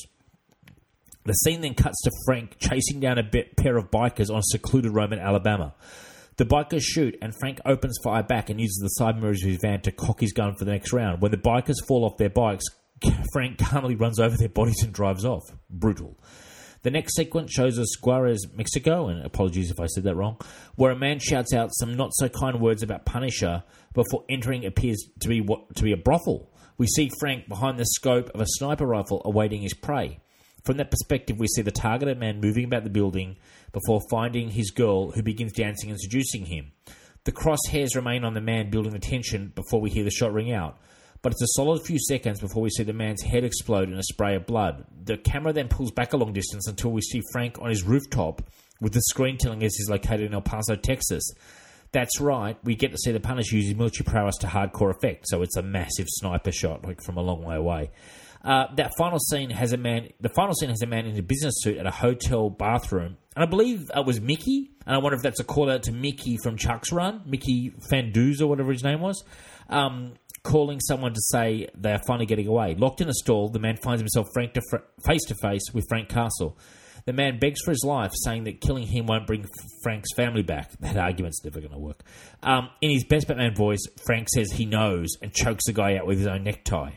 The scene then cuts to Frank chasing down a bit, pair of bikers on a secluded road in Alabama. The bikers shoot, and Frank opens fire back and uses the side mirrors of his van to cock his gun for the next round. When the bikers fall off their bikes, Frank calmly runs over their bodies and drives off. Brutal. The next sequence shows us Juarez, Mexico, and apologies if I said that wrong, where a man shouts out some not-so-kind words about Punisher before entering appears to be what, to be a brothel. We see Frank behind the scope of a sniper rifle awaiting his prey. From that perspective, we see the targeted man moving about the building before finding his girl, who begins dancing and seducing him. The crosshairs remain on the man, building the tension before we hear the shot ring out. But it's a solid few seconds before we see the man's head explode in a spray of blood. The camera then pulls back a long distance until we see Frank on his rooftop, with the screen telling us he's located in El Paso, Texas. That's right, we get to see the Punisher use his military prowess to hardcore effect, so it's a massive sniper shot, like from a long way away. Uh, that final scene has a man. The final scene has a man in a business suit at a hotel bathroom, and I believe it was Mickey. And I wonder if that's a call out to Mickey from Chuck's Run, Mickey Fanduz or whatever his name was, um, calling someone to say they are finally getting away. Locked in a stall, the man finds himself frank to fr- face to face with Frank Castle. The man begs for his life, saying that killing him won't bring Frank's family back. That argument's never going to work. Um, in his best Batman voice, Frank says he knows and chokes the guy out with his own necktie.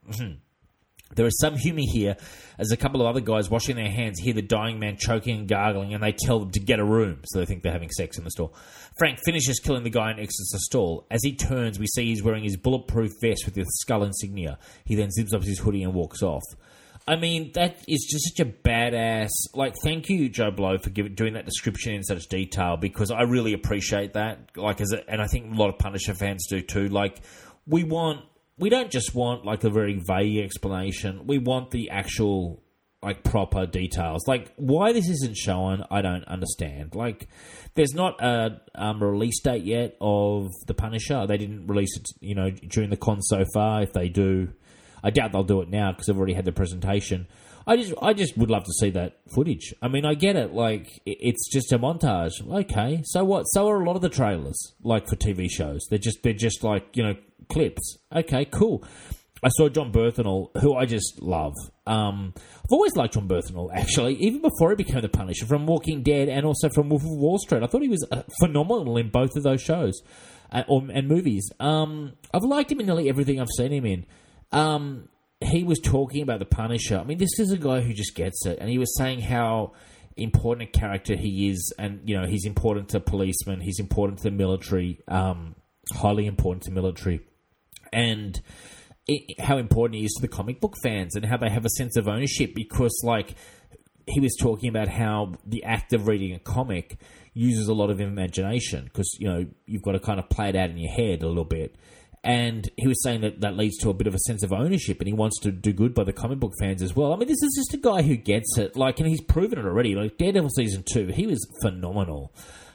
There is some humour here as a couple of other guys washing their hands hear the dying man choking and gargling, and they tell them to get a room, so they think they're having sex in the stall. Frank finishes killing the guy and exits the stall. As he turns, we see he's wearing his bulletproof vest with the skull insignia. He then zips up his hoodie and walks off. I mean, that is just such a badass... Like, thank you, Joe Blow, for giving, doing that description in such detail, because I really appreciate that. Like, as a, and I think a lot of Punisher fans do too. Like, we want... We don't just want, like, a very vague explanation. We want the actual, like, proper details. Like, why this isn't shown, I don't understand. Like, there's not a um, release date yet of The Punisher. They didn't release it, you know, during the con so far. If they do, I doubt they'll do it now because they've already had the presentation. I just I just would love to see that footage. I mean, I get it. Like, it's just a montage. Okay, so what? So are a lot of the trailers, like, for T V shows. They're just, they're just like, you know, clips. Okay, cool. I saw John Berthenol, who I just love. Um, I've always liked John Berthenol, actually, even before he became the Punisher, from Walking Dead and also from Wolf of Wall Street. I thought he was uh, phenomenal in both of those shows uh, or, and movies. Um, I've liked him in nearly everything I've seen him in. Um, he was talking about the Punisher. I mean, this is a guy who just gets it, and he was saying how important a character he is, and you know, he's important to policemen, he's important to the military, um, highly important to military, and it, how important he is to the comic book fans, and how they have a sense of ownership, because like he was talking about how the act of reading a comic uses a lot of imagination, because you know, you've got to kind of play it out in your head a little bit. And he was saying that that leads to a bit of a sense of ownership, and he wants to do good by the comic book fans as well. I mean, this is just a guy who gets it, like, and he's proven it already. Like Daredevil season two, he was phenomenal,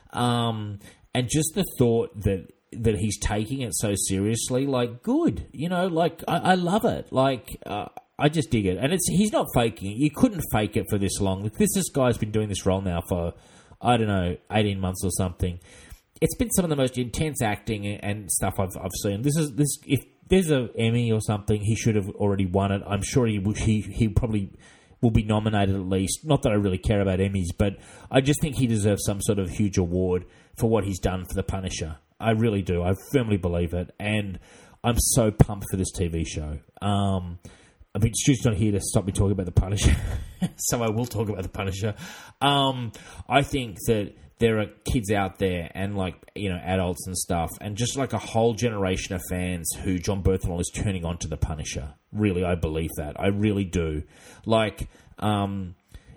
um, and just the thought that that he's taking it so seriously, like, good, you know, like I, I love it, like uh, I just dig it, and it's he's not faking it. You couldn't fake it for this long. Like, this this guy's been doing this role now for I don't know, eighteen months or something. It's been some of the most intense acting and stuff I've I've seen. This is this if there's a Emmy or something, he should have already won it. I'm sure he he he probably will be nominated at least. Not that I really care about Emmys, but I just think he deserves some sort of huge award for what he's done for the Punisher. I really do. I firmly believe it, and I'm so pumped for this T V show. Um, I mean, Stu's not here to stop me talking about the Punisher, so I will talk about the Punisher. Um, I think that there are kids out there and, like, you know, adults and stuff, and just like a whole generation of fans who Jon Bernthal is turning on to the Punisher. Really, I believe that. I really do. Like, um,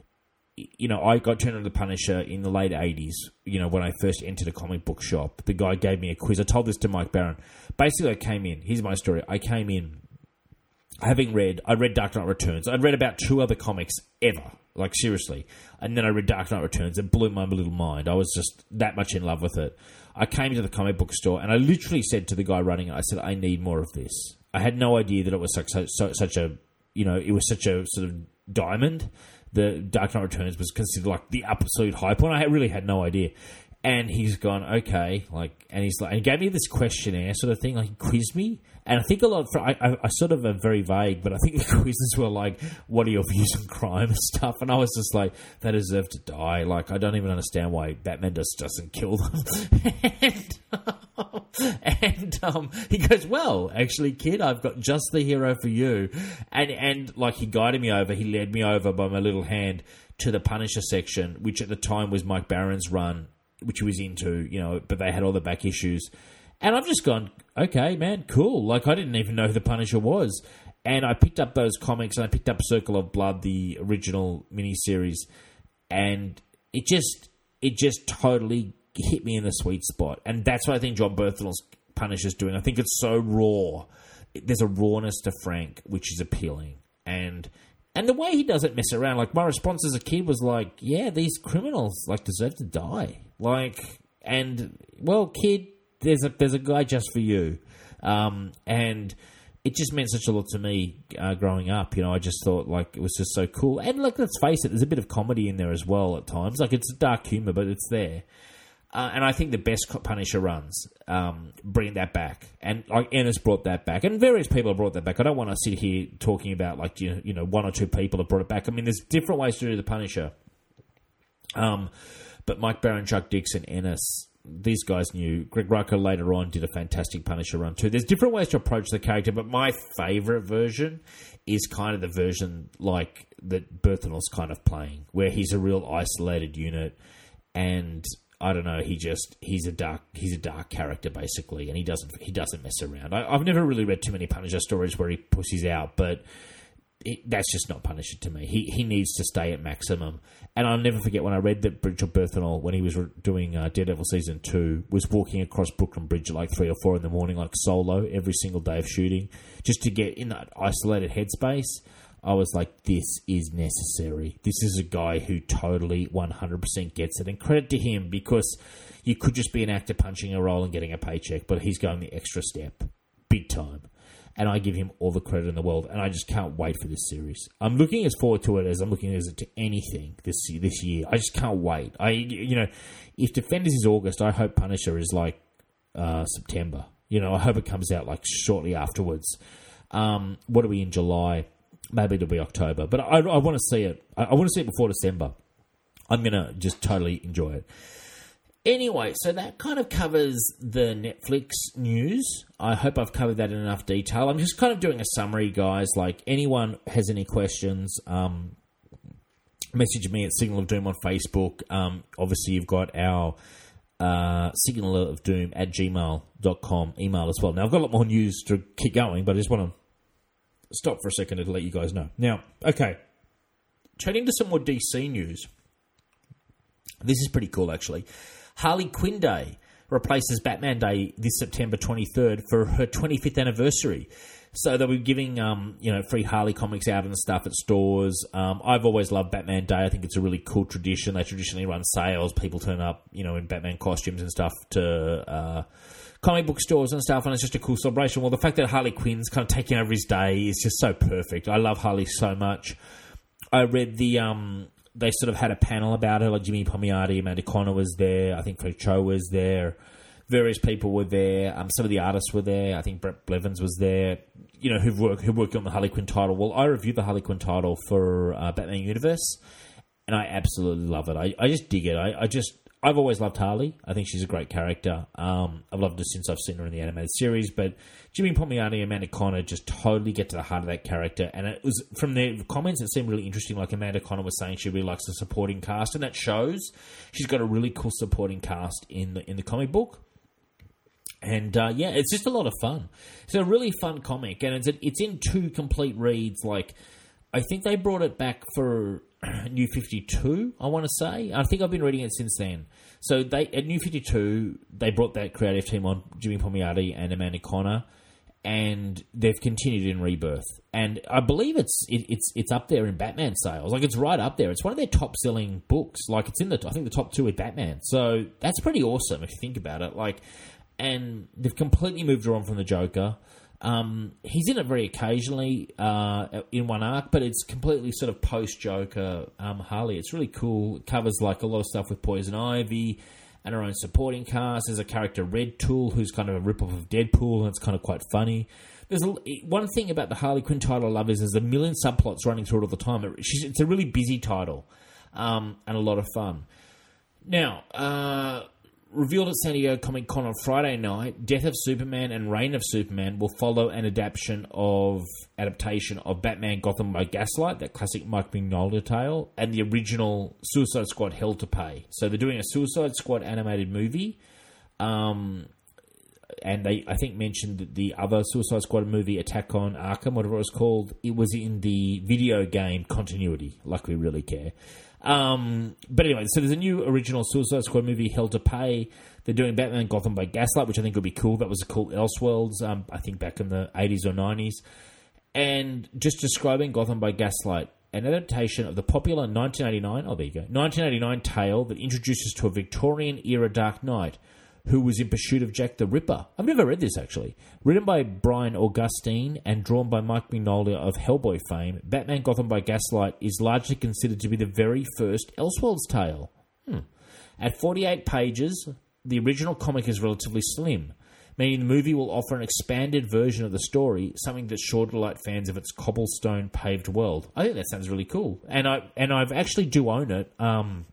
you know, I got turned on to the Punisher in the late eighties, you know, when I first entered a comic book shop. The guy gave me a quiz. I told this to Mike Barron. Basically, I came in. Here's my story. I came in having read, I read Dark Knight Returns. I'd read about two other comics ever. Like, seriously. And then I read Dark Knight Returns. It blew my little mind. I was just that much in love with it. I came to the comic book store, and I literally said to the guy running it, I said, I need more of this. I had no idea that it was such, such, such a, you know, it was such a sort of diamond. The Dark Knight Returns was considered like the absolute high point. I really had no idea. And he's gone, okay, like, and he's like, and he gave me this questionnaire sort of thing, like, he quizzed me. And I think a lot of, I, I, I sort of am very vague, but I think the quizzes were like, what are your views on crime and stuff? And I was just like, they deserve to die. Like, I don't even understand why Batman just doesn't kill them. and and um, he goes, well, actually, kid, I've got just the hero for you. And, and like, he guided me over, he led me over by my little hand to the Punisher section, which at the time was Mike Barron's run, which he was into, you know, but they had all the back issues. And I've just gone, okay, man, cool. Like, I didn't even know who the Punisher was. And I picked up those comics, and I picked up Circle of Blood, the original miniseries, and it just, it just totally hit me in the sweet spot. And that's what I think Jon Bernthal's Punisher's doing. I think it's so raw. There's a rawness to Frank, which is appealing. And and the way he doesn't mess around, like, my response as a kid was like, yeah, these criminals, like, deserve to die. Like, and, well, kid, there's a there's a guy just for you. Um, and it just meant such a lot to me uh, growing up. You know, I just thought, like, it was just so cool. And, like, let's face it, there's a bit of comedy in there as well at times. Like, it's dark humor, but it's there. Uh, and I think the best Punisher runs um, bring that back. And, like, Ennis brought that back. And various people have brought that back. I don't want to sit here talking about, like, you know, you know, one or two people have brought it back. I mean, there's different ways to do the Punisher. Um, but Mike Barron, Chuck Dixon, Ennis, these guys knew. Greg Rucka later on did a fantastic Punisher run too. There's different ways to approach the character, but my favourite version is kind of the version like that Bernthal's kind of playing, where he's a real isolated unit, and I don't know, he just he's a dark he's a dark character basically, and he doesn't he doesn't mess around. I, I've never really read too many Punisher stories where he pussies out, but it, that's just not Punisher to me. He he needs to stay at maximum. And I'll never forget when I read that Jon Bernthal, when he was doing uh, Daredevil Season two, was walking across Brooklyn Bridge at like three or four in the morning, like solo, every single day of shooting, just to get in that isolated headspace. I was like, this is necessary. This is a guy who totally one hundred percent gets it. And credit to him, because you could just be an actor punching a role and getting a paycheck, but he's going the extra step, big time. And I give him all the credit in the world, and I just can't wait for this series. I'm looking as forward to it as I'm looking as it to anything this this year. I just can't wait. I, you know, if Defenders is August, I hope Punisher is like uh, September. You know, I hope it comes out like shortly afterwards. Um, what are we in July? Maybe it'll be October, but I, I want to see it. I, I want to see it before December. I'm gonna just totally enjoy it. Anyway, so that kind of covers the Netflix news. I hope I've covered that in enough detail. I'm just kind of doing a summary, guys. Like, anyone has any questions, um, message me at Signal of Doom on Facebook. Um, obviously, you've got our uh, Signal of Doom at gmail dot com email as well. Now, I've got a lot more news to keep going, but I just want to stop for a second to let you guys know. Now, okay, turning to some more D C news. This is pretty cool, actually. Harley Quinn Day replaces Batman Day this September twenty-third for her twenty-fifth anniversary. So they'll be giving, um, you know, free Harley comics out and stuff at stores. Um, I've always loved Batman Day. I think it's a really cool tradition. They traditionally run sales. People turn up, you know, in Batman costumes and stuff to uh, comic book stores and stuff, and it's just a cool celebration. Well, the fact that Harley Quinn's kind of taking over his day is just so perfect. I love Harley so much. I read the... Um, They sort of had a panel about her, like Jimmy Palmiotti, Amanda Conner was there, I think Fred Cho was there, various people were there, um, some of the artists were there, I think Brett Blevins was there, you know, who've worked, who worked on the Harley Quinn title. Well, I reviewed the Harley Quinn title for uh, Batman Universe, and I absolutely love it. I, I just dig it. I, I just, I've always loved Harley. I think she's a great character. Um, I've loved her since I've seen her in the animated series, but Jimmy Palmiotti and Amanda Conner just totally get to the heart of that character. And it was, from their comments, it seemed really interesting. Like Amanda Conner was saying, she really likes the supporting cast, and that shows. She's got a really cool supporting cast in the in the comic book. And uh, yeah, it's just a lot of fun. It's a really fun comic, and it's a, it's in two complete reads. Like, I think they brought it back for New fifty-two, I want to say. I think I've been reading it since then. So they at New fifty-two, they brought that creative team on, Jimmy Palmiotti and Amanda Conner, and they've continued in Rebirth. And I believe it's it, it's it's up there in Batman sales. Like, it's right up there. It's one of their top-selling books. Like, it's in the, I think, the top two with Batman. So that's pretty awesome if you think about it. Like, and they've completely moved her on from the Joker. Um, he's in it very occasionally uh, in one arc, but it's completely sort of post-Joker um, Harley. It's really cool. It covers like a lot of stuff with Poison Ivy and her own supporting cast. There's a character, Red Tool, who's kind of a rip-off of Deadpool, and it's kind of quite funny. There's a, one thing about the Harley Quinn title I love is there's a million subplots running through it all the time. It, she's, it's a really busy title um, and a lot of fun. Now, uh... revealed at San Diego Comic Con on Friday night, Death of Superman and Reign of Superman will follow an adaptation of adaptation of Batman Gotham by Gaslight, that classic Mike Mignola tale, and the original Suicide Squad Hell to Pay. So they're doing a Suicide Squad animated movie, um, and they, I think, mentioned that the other Suicide Squad movie, Attack on Arkham, whatever it was called, it was in the video game continuity, like we really care. Um, but anyway, so there's a new original Suicide Squad movie, Hell to Pay. They're doing Batman Gotham by Gaslight, which I think would be cool. That was a cool Elseworlds, um, I think back in the eighties or nineties. And just describing Gotham by Gaslight, an adaptation of the popular nineteen eighty-nine, oh, there you go, nineteen eighty-nine tale that introduces to a Victorian-era Dark Knight who was in pursuit of Jack the Ripper. I've never read this, actually. Written by Brian Augustine and drawn by Mike Mignola of Hellboy fame, Batman Gotham by Gaslight is largely considered to be the very first Elseworlds tale. Hmm. At forty-eight pages, the original comic is relatively slim, meaning the movie will offer an expanded version of the story, something that's sure to delight fans of its cobblestone-paved world. I think that sounds really cool. And, I, and I've actually do own it. Um...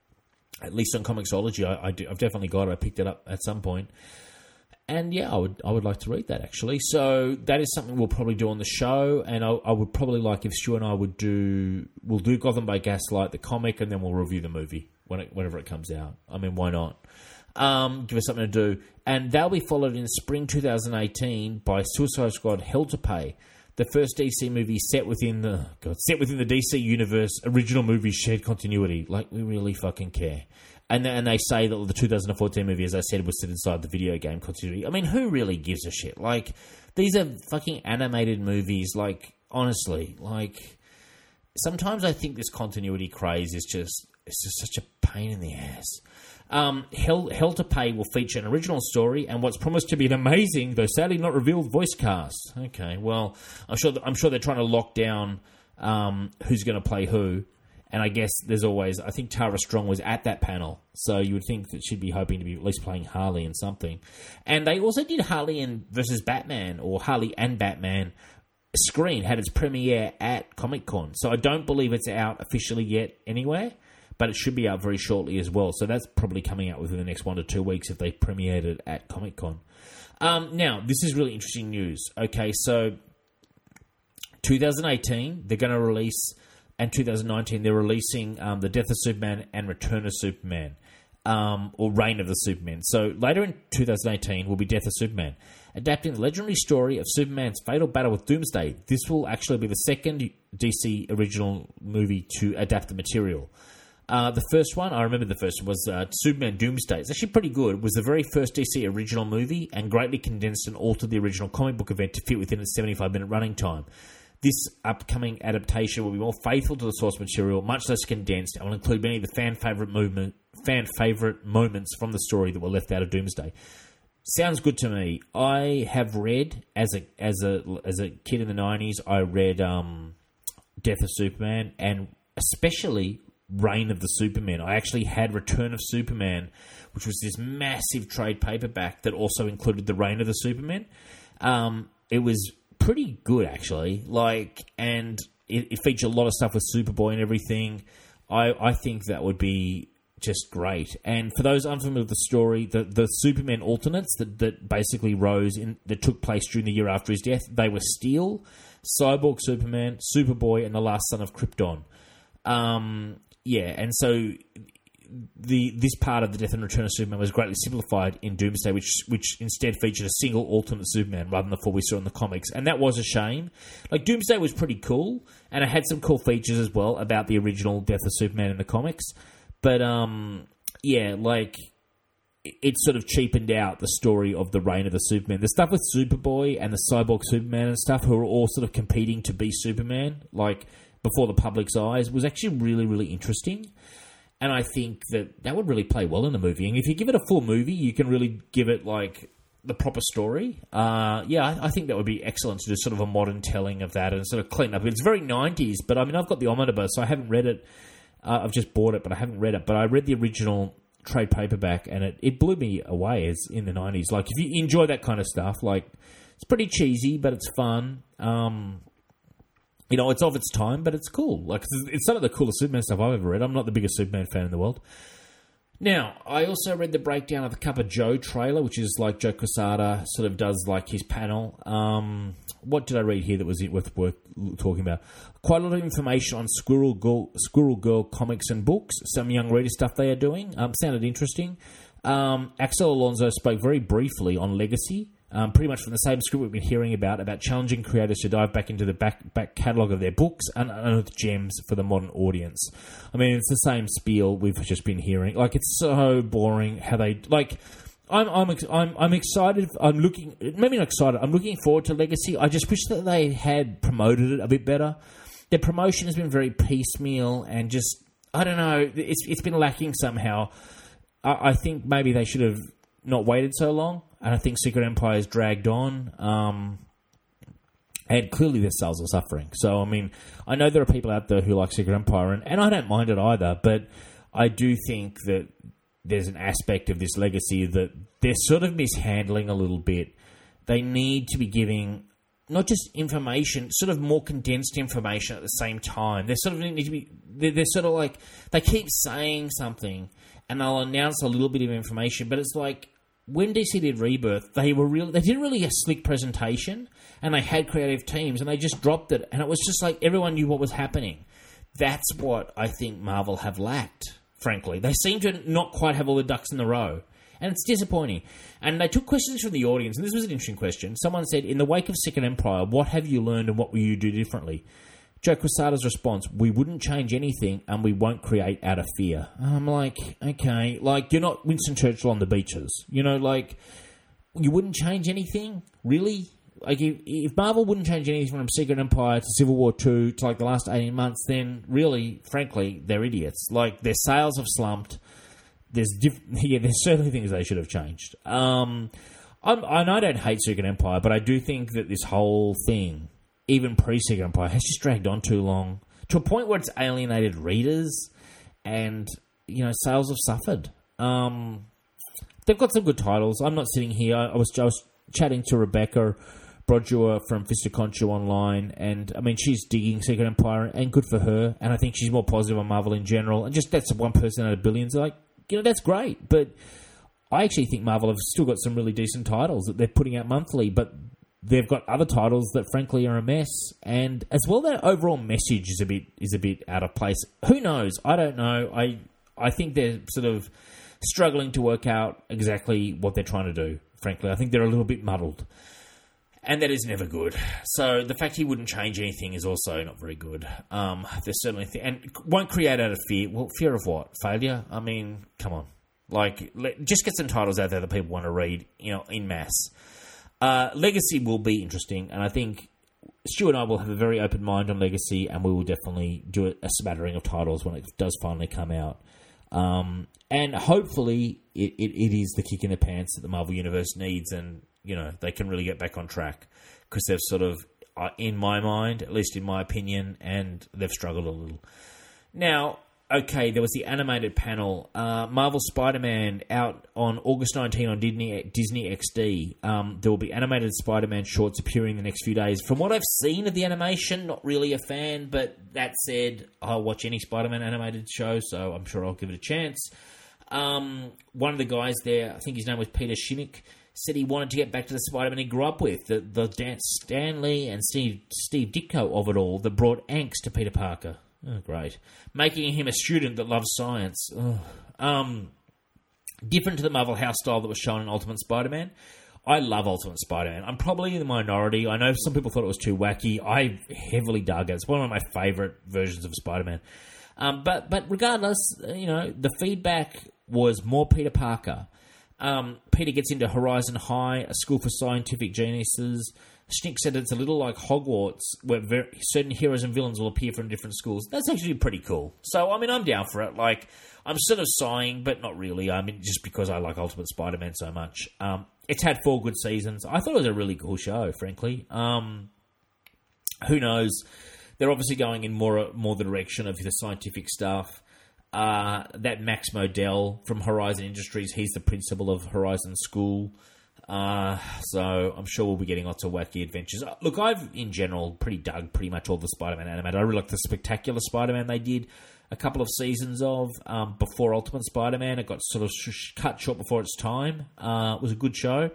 At least on Comixology, I, I do, I've definitely got it. I picked it up at some point. And yeah, I would I would like to read that, actually. So that is something we'll probably do on the show. And I, I would probably like if Stu and I would do... We'll do Gotham by Gaslight, the comic, and then we'll review the movie when it, whenever it comes out. I mean, why not? Um, give us something to do. And that'll be followed in spring twenty eighteen by Suicide Squad Hell to Pay, the first D C movie set within the God, set within the D C Universe original movie shared continuity. Like, we really fucking care. And and they say that the two thousand fourteen movie, as I said, was set inside the video game continuity. I mean, who really gives a shit? Like, these are fucking animated movies. Like, honestly, like, sometimes I think this continuity craze is just, it's just such a pain in the ass. Um, Hell, Hell to Pay will feature an original story and what's promised to be an amazing, though sadly not revealed, voice cast. Okay, well, I'm sure I'm sure they're trying to lock down um, who's going to play who, and I guess there's always, I think Tara Strong was at that panel, so you would think that she'd be hoping to be at least playing Harley in something. And they also did Harley and versus Batman, or Harley and Batman screen, had its premiere at Comic-Con, so I don't believe it's out officially yet anywhere. but it should be out very shortly as well. So that's probably coming out within the next one to two weeks if they premiered it at Comic-Con. Um, now, this is really interesting news. Okay, so twenty eighteen, they're going to release, and twenty nineteen, they're releasing um, The Death of Superman and Return of Superman, um, or Reign of the Superman. So later in twenty eighteen will be Death of Superman, adapting the legendary story of Superman's fatal battle with Doomsday. This will actually be the second D C original movie to adapt the material. Uh, the first one, I remember the first one, was uh, Superman Doomsday. It's actually pretty good. It was the very first D C original movie and greatly condensed and altered the original comic book event to fit within its seventy-five minute running time. This upcoming adaptation will be more faithful to the source material, much less condensed, and will include many of the fan favorite movement, fan favorite moments from the story that were left out of Doomsday. Sounds good to me. I have read as a as a as a kid in the nineties. I read um, Death of Superman and especially Reign of the Superman. I actually had Return of Superman, which was this massive trade paperback that also included the Reign of the Superman. Um, it was pretty good actually, like, and it, it featured a lot of stuff with Superboy and everything. I I think that would be just great. And for those unfamiliar with the story, the, the Superman alternates that, that basically rose in that took place during the year after his death, they were Steel, Cyborg Superman, Superboy, and the Last Son of Krypton. Um, yeah, and so the this part of the Death and Return of Superman was greatly simplified in Doomsday, which which instead featured a single alternate Superman rather than the four we saw in the comics, and that was a shame. Like, Doomsday was pretty cool, and it had some cool features as well about the original Death of Superman in the comics. But, um, yeah, like, it sort of cheapened out the story of the Reign of the Superman. The stuff with Superboy and the Cyborg Superman and stuff, who are all sort of competing to be Superman, like, before the public's eyes, was actually really, really interesting. And I think that that would really play well in the movie. And if you give it a full movie, you can really give it, like, the proper story. Uh, yeah, I, I think that would be excellent to do sort of a modern telling of that and sort of clean up. It's very nineties, but, I mean, I've got the omnibus, so I haven't read it. Uh, I've just bought it, but I haven't read it. But I read the original trade paperback, and it, it blew me away as in the nineties. Like, if you enjoy that kind of stuff, like, it's pretty cheesy, but it's fun. Um, you know, it's of its time, but it's cool. Like, it's, it's some of the coolest Superman stuff I've ever read. I'm not the biggest Superman fan in the world. Now, I also read the breakdown of the Cup of Joe trailer, which is like Joe Quesada sort of does like his panel. Um, what did I read here that was worth, worth talking about? Quite a lot of information on Squirrel Girl, Squirrel Girl comics and books, some young reader stuff they are doing. Um, sounded interesting. Um, Axel Alonso spoke very briefly on Legacy, um, pretty much from the same script we've been hearing about, about challenging creators to dive back into the back back catalogue of their books and unearth gems for the modern audience. I mean, it's the same spiel we've just been hearing. Like, it's so boring how they... Like, I'm I'm I'm I'm excited. I'm looking... Maybe not excited. I'm looking forward to Legacy. I just wish that they had promoted it a bit better. Their promotion has been very piecemeal and just... I don't know. It's It's been lacking somehow. I, I think maybe they should have not waited so long. And I think Secret Empire has dragged on. Um, and clearly their sales are suffering. So, I mean, I know there are people out there who like Secret Empire, and, and I don't mind it either, but I do think that there's an aspect of this Legacy that they're sort of mishandling a little bit. They need to be giving not just information, sort of more condensed information at the same time. They sort of need to be, they're, they're sort of like, they keep saying something, and they'll announce a little bit of information, but it's like, when D C did Rebirth, they were real. They did really a slick presentation, and they had creative teams, and they just dropped it, and it was just like everyone knew what was happening. That's what I think Marvel have lacked, frankly. They seem to not quite have all the ducks in a row, and it's disappointing. And they took questions from the audience, and this was an interesting question. Someone said, in the wake of Secret Empire, what have you learned and what will you do differently? Joe Quesada's response, we wouldn't change anything and we won't create out of fear. I'm like, okay, like, you're not Winston Churchill on the beaches. You know, like, you wouldn't change anything? Really? Like, if, if Marvel wouldn't change anything from Secret Empire to Civil War two to, like, the last eighteen months, then really, frankly, they're idiots. Like, their sales have slumped. There's diff- yeah, there's certainly things they should have changed. Um, I'm, and I don't hate Secret Empire, but I do think that this whole thing, even pre-Secret Empire, has just dragged on too long, to a point where it's alienated readers, and, you know, sales have suffered. Um, they've got some good titles. I'm not sitting here. I was just chatting to Rebecca Brodua from Fist of Khonshu online, and I mean, she's digging Secret Empire, and good for her. And I think she's more positive on Marvel in general. And just that's one person out of billions. Like, you know, that's great. But I actually think Marvel have still got some really decent titles that they're putting out monthly, but they've got other titles that, frankly, are a mess. And as well, their overall message is a bit is a bit out of place. Who knows? I don't know. I I think they're sort of struggling to work out exactly what they're trying to do. Frankly, I think they're a little bit muddled. And that is never good. So the fact he wouldn't change anything is also not very good. Um, there's certainly... Th- and won't create out of fear. Well, fear of what? Failure? I mean, come on. Like, let, just get some titles out there that people want to read, you know, in mass. Uh, Legacy will be interesting, and I think Stu and I will have a very open mind on Legacy, and we will definitely do a smattering of titles when it does finally come out. Um, and hopefully it, it, it is the kick in the pants that the Marvel Universe needs, and you know, they can really get back on track, because they've sort of, uh, in my mind, at least in my opinion, and they've struggled a little. Now, okay, there was the animated panel. Uh, Marvel Spider-Man out on August nineteenth on Disney, Disney X D. Um, there will be animated Spider-Man shorts appearing the next few days. From what I've seen of the animation, not really a fan, but that said, I'll watch any Spider-Man animated show, so I'm sure I'll give it a chance. Um, one of the guys there, I think his name was Peter Shinnick, said he wanted to get back to the Spider-Man he grew up with, the, the Dan, Stan Lee and Steve, Steve Ditko of it all, that brought angst to Peter Parker. Oh, great. Making him a student that loves science. Oh. Um, different to the Marvel house style that was shown in Ultimate Spider-Man. I love Ultimate Spider-Man. I'm probably in the minority. I know some people thought it was too wacky. I heavily dug it. It's one of my favourite versions of Spider-Man. Um, but, but regardless, you know, the feedback was more Peter Parker. Um, Peter gets into Horizon High, a school for scientific geniuses. Schnick said it's a little like Hogwarts, where very, certain heroes and villains will appear from different schools. That's actually pretty cool. So, I mean, I'm down for it. Like, I'm sort of sighing, but not really. I mean, just because I like Ultimate Spider-Man so much. Um, it's had four good seasons. I thought it was a really cool show, frankly. Um, who knows? They're obviously going in more more the direction of the scientific stuff. Uh, that Max Modell from Horizon Industries, he's the principal of Horizon School. Uh, so I'm sure we'll be getting lots of wacky adventures. Look, I've, in general, pretty dug pretty much all the Spider-Man animated. I really like the Spectacular Spider-Man they did a couple of seasons of um, before Ultimate Spider-Man. It got sort of sh- cut short before its time. Uh, it was a good show.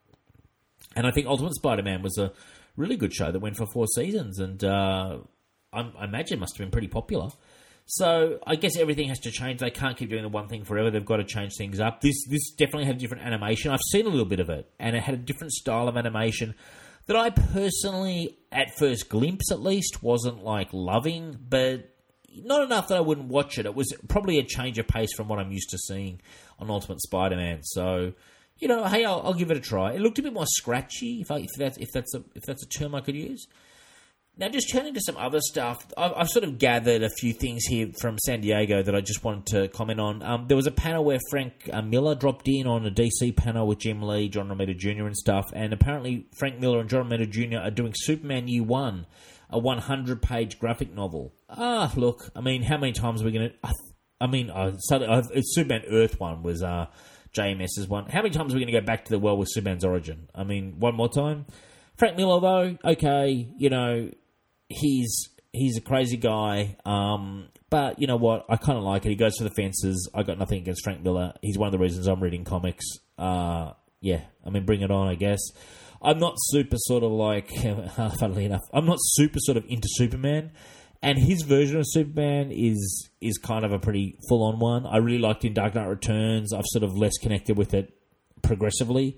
And I think Ultimate Spider-Man was a really good show that went for four seasons, and uh, I, I imagine it must have been pretty popular. So I guess everything has to change. They can't keep doing the one thing forever. They've got to change things up. This this definitely had a different animation. I've seen a little bit of it, and it had a different style of animation that I personally, at first glimpse at least, wasn't like loving, but not enough that I wouldn't watch it. It was probably a change of pace from what I'm used to seeing on Ultimate Spider-Man. So, you know, hey, I'll, I'll give it a try. It looked a bit more scratchy, if I, if that's if that's a if that's a term I could use. Now, just turning to some other stuff, I've, I've sort of gathered a few things here from San Diego that I just wanted to comment on. Um, there was a panel where Frank uh, Miller dropped in on a D C panel with Jim Lee, John Romita Junior and stuff, and apparently Frank Miller and John Romita Junior are doing Superman Year One, a one hundred page graphic novel. Ah, look, I mean, how many times are we going to... I, I mean, uh, so, uh, Superman Earth one was uh, J M S's one. How many times are we going to go back to the well with Superman's origin? I mean, one more time? Frank Miller, though, okay, you know... He's he's a crazy guy, um, but you know what? I kind of like it. He goes for the fences. I got nothing against Frank Miller. He's one of the reasons I'm reading comics. Uh, yeah, I mean, bring it on, I guess. I'm not super sort of like, funnily enough, I'm not super sort of into Superman, and his version of Superman is is kind of a pretty full-on one. I really liked in Dark Knight Returns. I've sort of less connected with it progressively,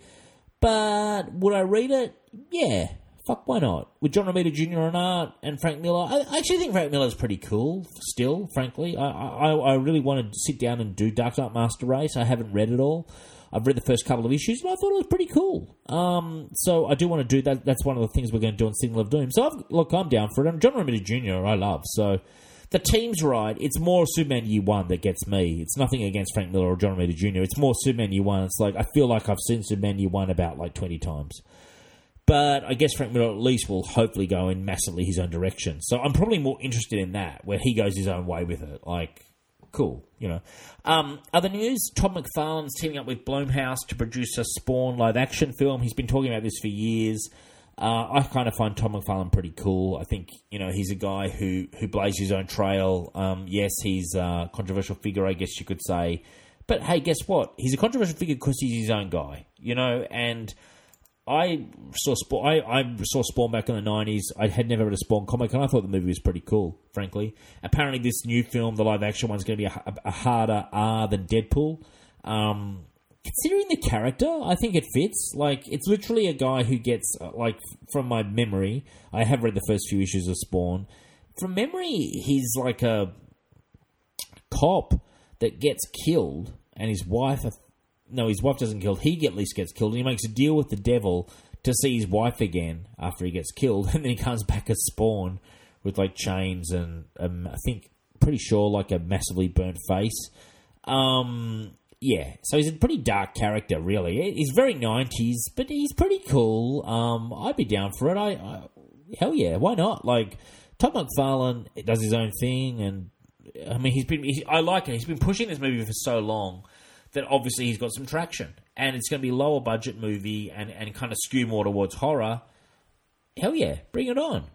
but would I read it? Yeah. Fuck, why not? With John Romita Junior on art and Frank Miller, I actually think Frank Miller's pretty cool still, frankly. I, I I really wanted to sit down and do Dark Knight Master Race. I haven't read it all. I've read the first couple of issues, but I thought it was pretty cool. Um, so I do want to do that. That's one of the things we're going to do on Signal of Doom. So, I've, look, I'm down for it. And John Romita Junior I love. So the team's right. It's more Superman Year One that gets me. It's nothing against Frank Miller or John Romita Junior It's more Superman Year One. It's like, I feel like I've seen Superman Year One about like twenty times. But I guess Frank Miller at least will hopefully go in massively his own direction. So I'm probably more interested in that, where he goes his own way with it. Like, cool, you know. Um, other news, Todd McFarlane's teaming up with Blumhouse to produce a Spawn live-action film. He's been talking about this for years. Uh, I kind of find Todd McFarlane pretty cool. I think, you know, he's a guy who, who blazes his own trail. Um, yes, he's a controversial figure, I guess you could say. But hey, guess what? He's a controversial figure because he's his own guy, you know, and I saw Spawn, I, I saw Spawn back in the nineties. I had never read a Spawn comic, and I thought the movie was pretty cool, frankly. Apparently, this new film, the live-action one, is going to be a, a, a harder R than Deadpool. Um... Considering the character, I think it fits. Like, it's literally a guy who gets, like, from my memory, I have read the first few issues of Spawn. From memory, he's like a cop that gets killed, and his wife, no, his wife doesn't kill, he at least gets killed, and he makes a deal with the devil to see his wife again after he gets killed, and then he comes back as Spawn with, like, chains and, um, I think, pretty sure, like, a massively burnt face. Um... Yeah, so he's a pretty dark character, really. He's very nineties, but he's pretty cool. Um, I'd be down for it. I, I hell yeah, why not? Like, Todd McFarlane does his own thing, and I mean, he's been. He, I like it. He's been pushing this movie for so long that obviously he's got some traction, and it's going to be a lower budget movie and and kind of skew more towards horror. Hell yeah, bring it on.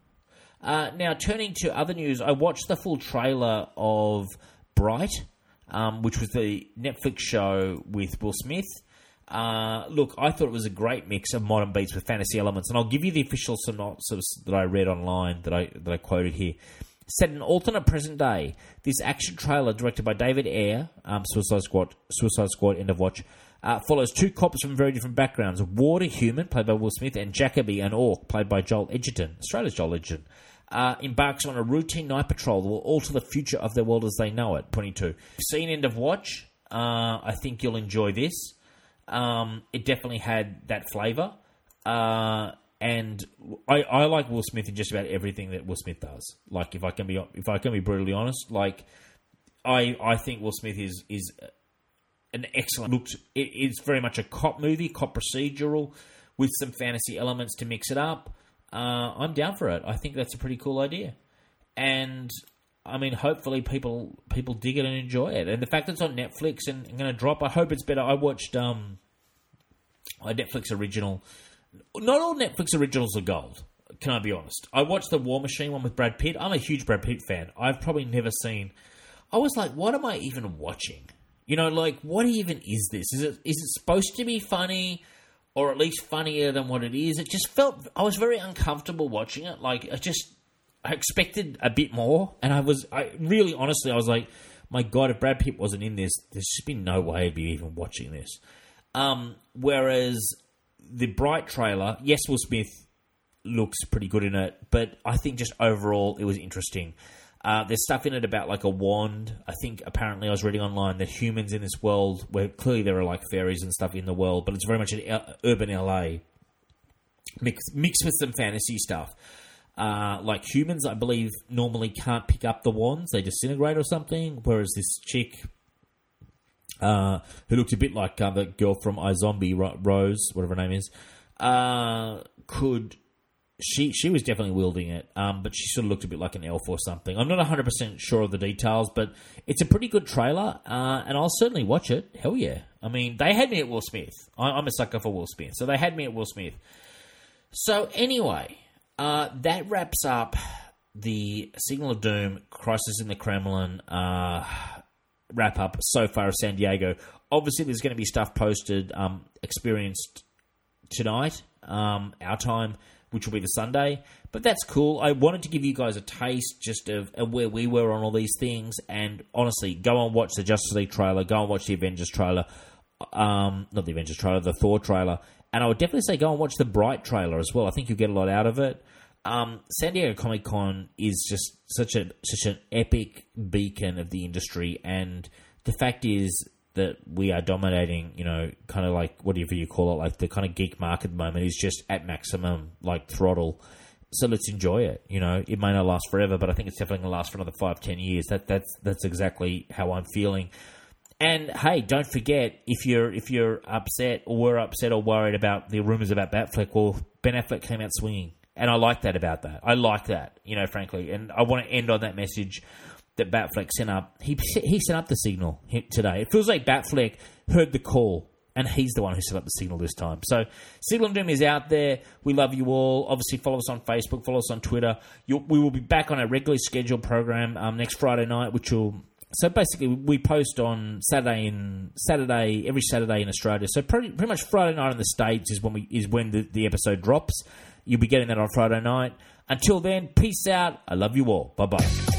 Uh, now, turning to other news, I watched the full trailer of Bright. Um, which was the Netflix show with Will Smith. Uh, look, I thought it was a great mix of modern beats with fantasy elements, and I'll give you the official synopsis that I read online that I that I quoted here. Set in an alternate present day, this action trailer, directed by David Ayer, um, Suicide Squad, Suicide Squad, End of Watch, uh, follows two cops from very different backgrounds: Ward, a human, played by Will Smith, and Jacoby, an orc, played by Joel Edgerton, Australia's Joel Edgerton. Uh, embarks on a routine night patrol that will alter the future of their world as they know it. twenty-two. Seen End of Watch. Uh, I think you'll enjoy this. Um, it definitely had that flavour. Uh, and I, I like Will Smith in just about everything that Will Smith does. Like, if I can be if I can be brutally honest, like I I think Will Smith is is an excellent. Looked, it, it's very much a cop movie, cop procedural, with some fantasy elements to mix it up. Uh, I'm down for it. I think that's a pretty cool idea. And, I mean, hopefully people people dig it and enjoy it. And the fact that it's on Netflix and going to drop, I hope it's better. I watched um, a Netflix original. Not all Netflix originals are gold, can I be honest. I watched the War Machine one with Brad Pitt. I'm a huge Brad Pitt fan. I've probably never seen... I was like, what am I even watching? You know, like, what even is this? Is it is it supposed to be funny... or at least funnier than what it is? It just felt... I was very uncomfortable watching it. Like, I just... I expected a bit more, and I was... I really, honestly, I was like, my God, if Brad Pitt wasn't in this, there's just been no way I'd be even watching this. Um, whereas the Bright trailer, yes, Will Smith looks pretty good in it, but I think just overall it was interesting. Uh, there's stuff in it about, like, a wand. I think, apparently, I was reading online that humans in this world, where clearly there are, like, fairies and stuff in the world, but it's very much an L- urban L A, mixed, mixed with some fantasy stuff. Uh, like, humans, I believe, normally can't pick up the wands. They disintegrate or something, whereas this chick, uh, who looks a bit like uh, the girl from iZombie, Rose, whatever her name is, uh, could... She she was definitely wielding it, um, but she sort of looked a bit like an elf or something. I'm not one hundred percent sure of the details, but it's a pretty good trailer, uh, and I'll certainly watch it. Hell yeah. I mean, they had me at Will Smith. I, I'm a sucker for Will Smith, so they had me at Will Smith. So anyway, uh, that wraps up the Signal of Doom, Crisis in the Kremlin uh, wrap-up so far of San Diego. Obviously, there's going to be stuff posted, um, experienced tonight, um, our time, which will be the Sunday, but that's cool. I wanted to give you guys a taste just of, of where we were on all these things, and honestly, go and watch the Justice League trailer, go and watch the Avengers trailer, um, not the Avengers trailer, the Thor trailer, and I would definitely say go and watch the Bright trailer as well. I think you'll get a lot out of it. Um, San Diego Comic-Con is just such a such an epic beacon of the industry, and the fact is that we are dominating, you know, kind of like, whatever you call it, like the kind of geek market moment is just at maximum, like, throttle. So let's enjoy it, you know. It may not last forever, but I think it's definitely going to last for another five, ten years. That That's that's exactly how I'm feeling. And, hey, don't forget, if you're if you're upset or were upset or worried about the rumours about Batfleck, well, Ben Affleck came out swinging. And I like that about that. I like that, you know, frankly. And I want to end on that message that Batfleck sent up. He he sent up the signal today. It feels like Batfleck heard the call and he's the one who set up the signal this time. So Signal and Doom is out there. We love you all. Obviously, follow us on Facebook, follow us on Twitter. You'll, we will be back on a regularly scheduled program um, next Friday night, which will... So basically, we post on Saturday in Saturday every Saturday in Australia. So pretty, pretty much Friday night in the States is when we is when the, the episode drops. You'll be getting that on Friday night. Until then, peace out. I love you all. Bye bye.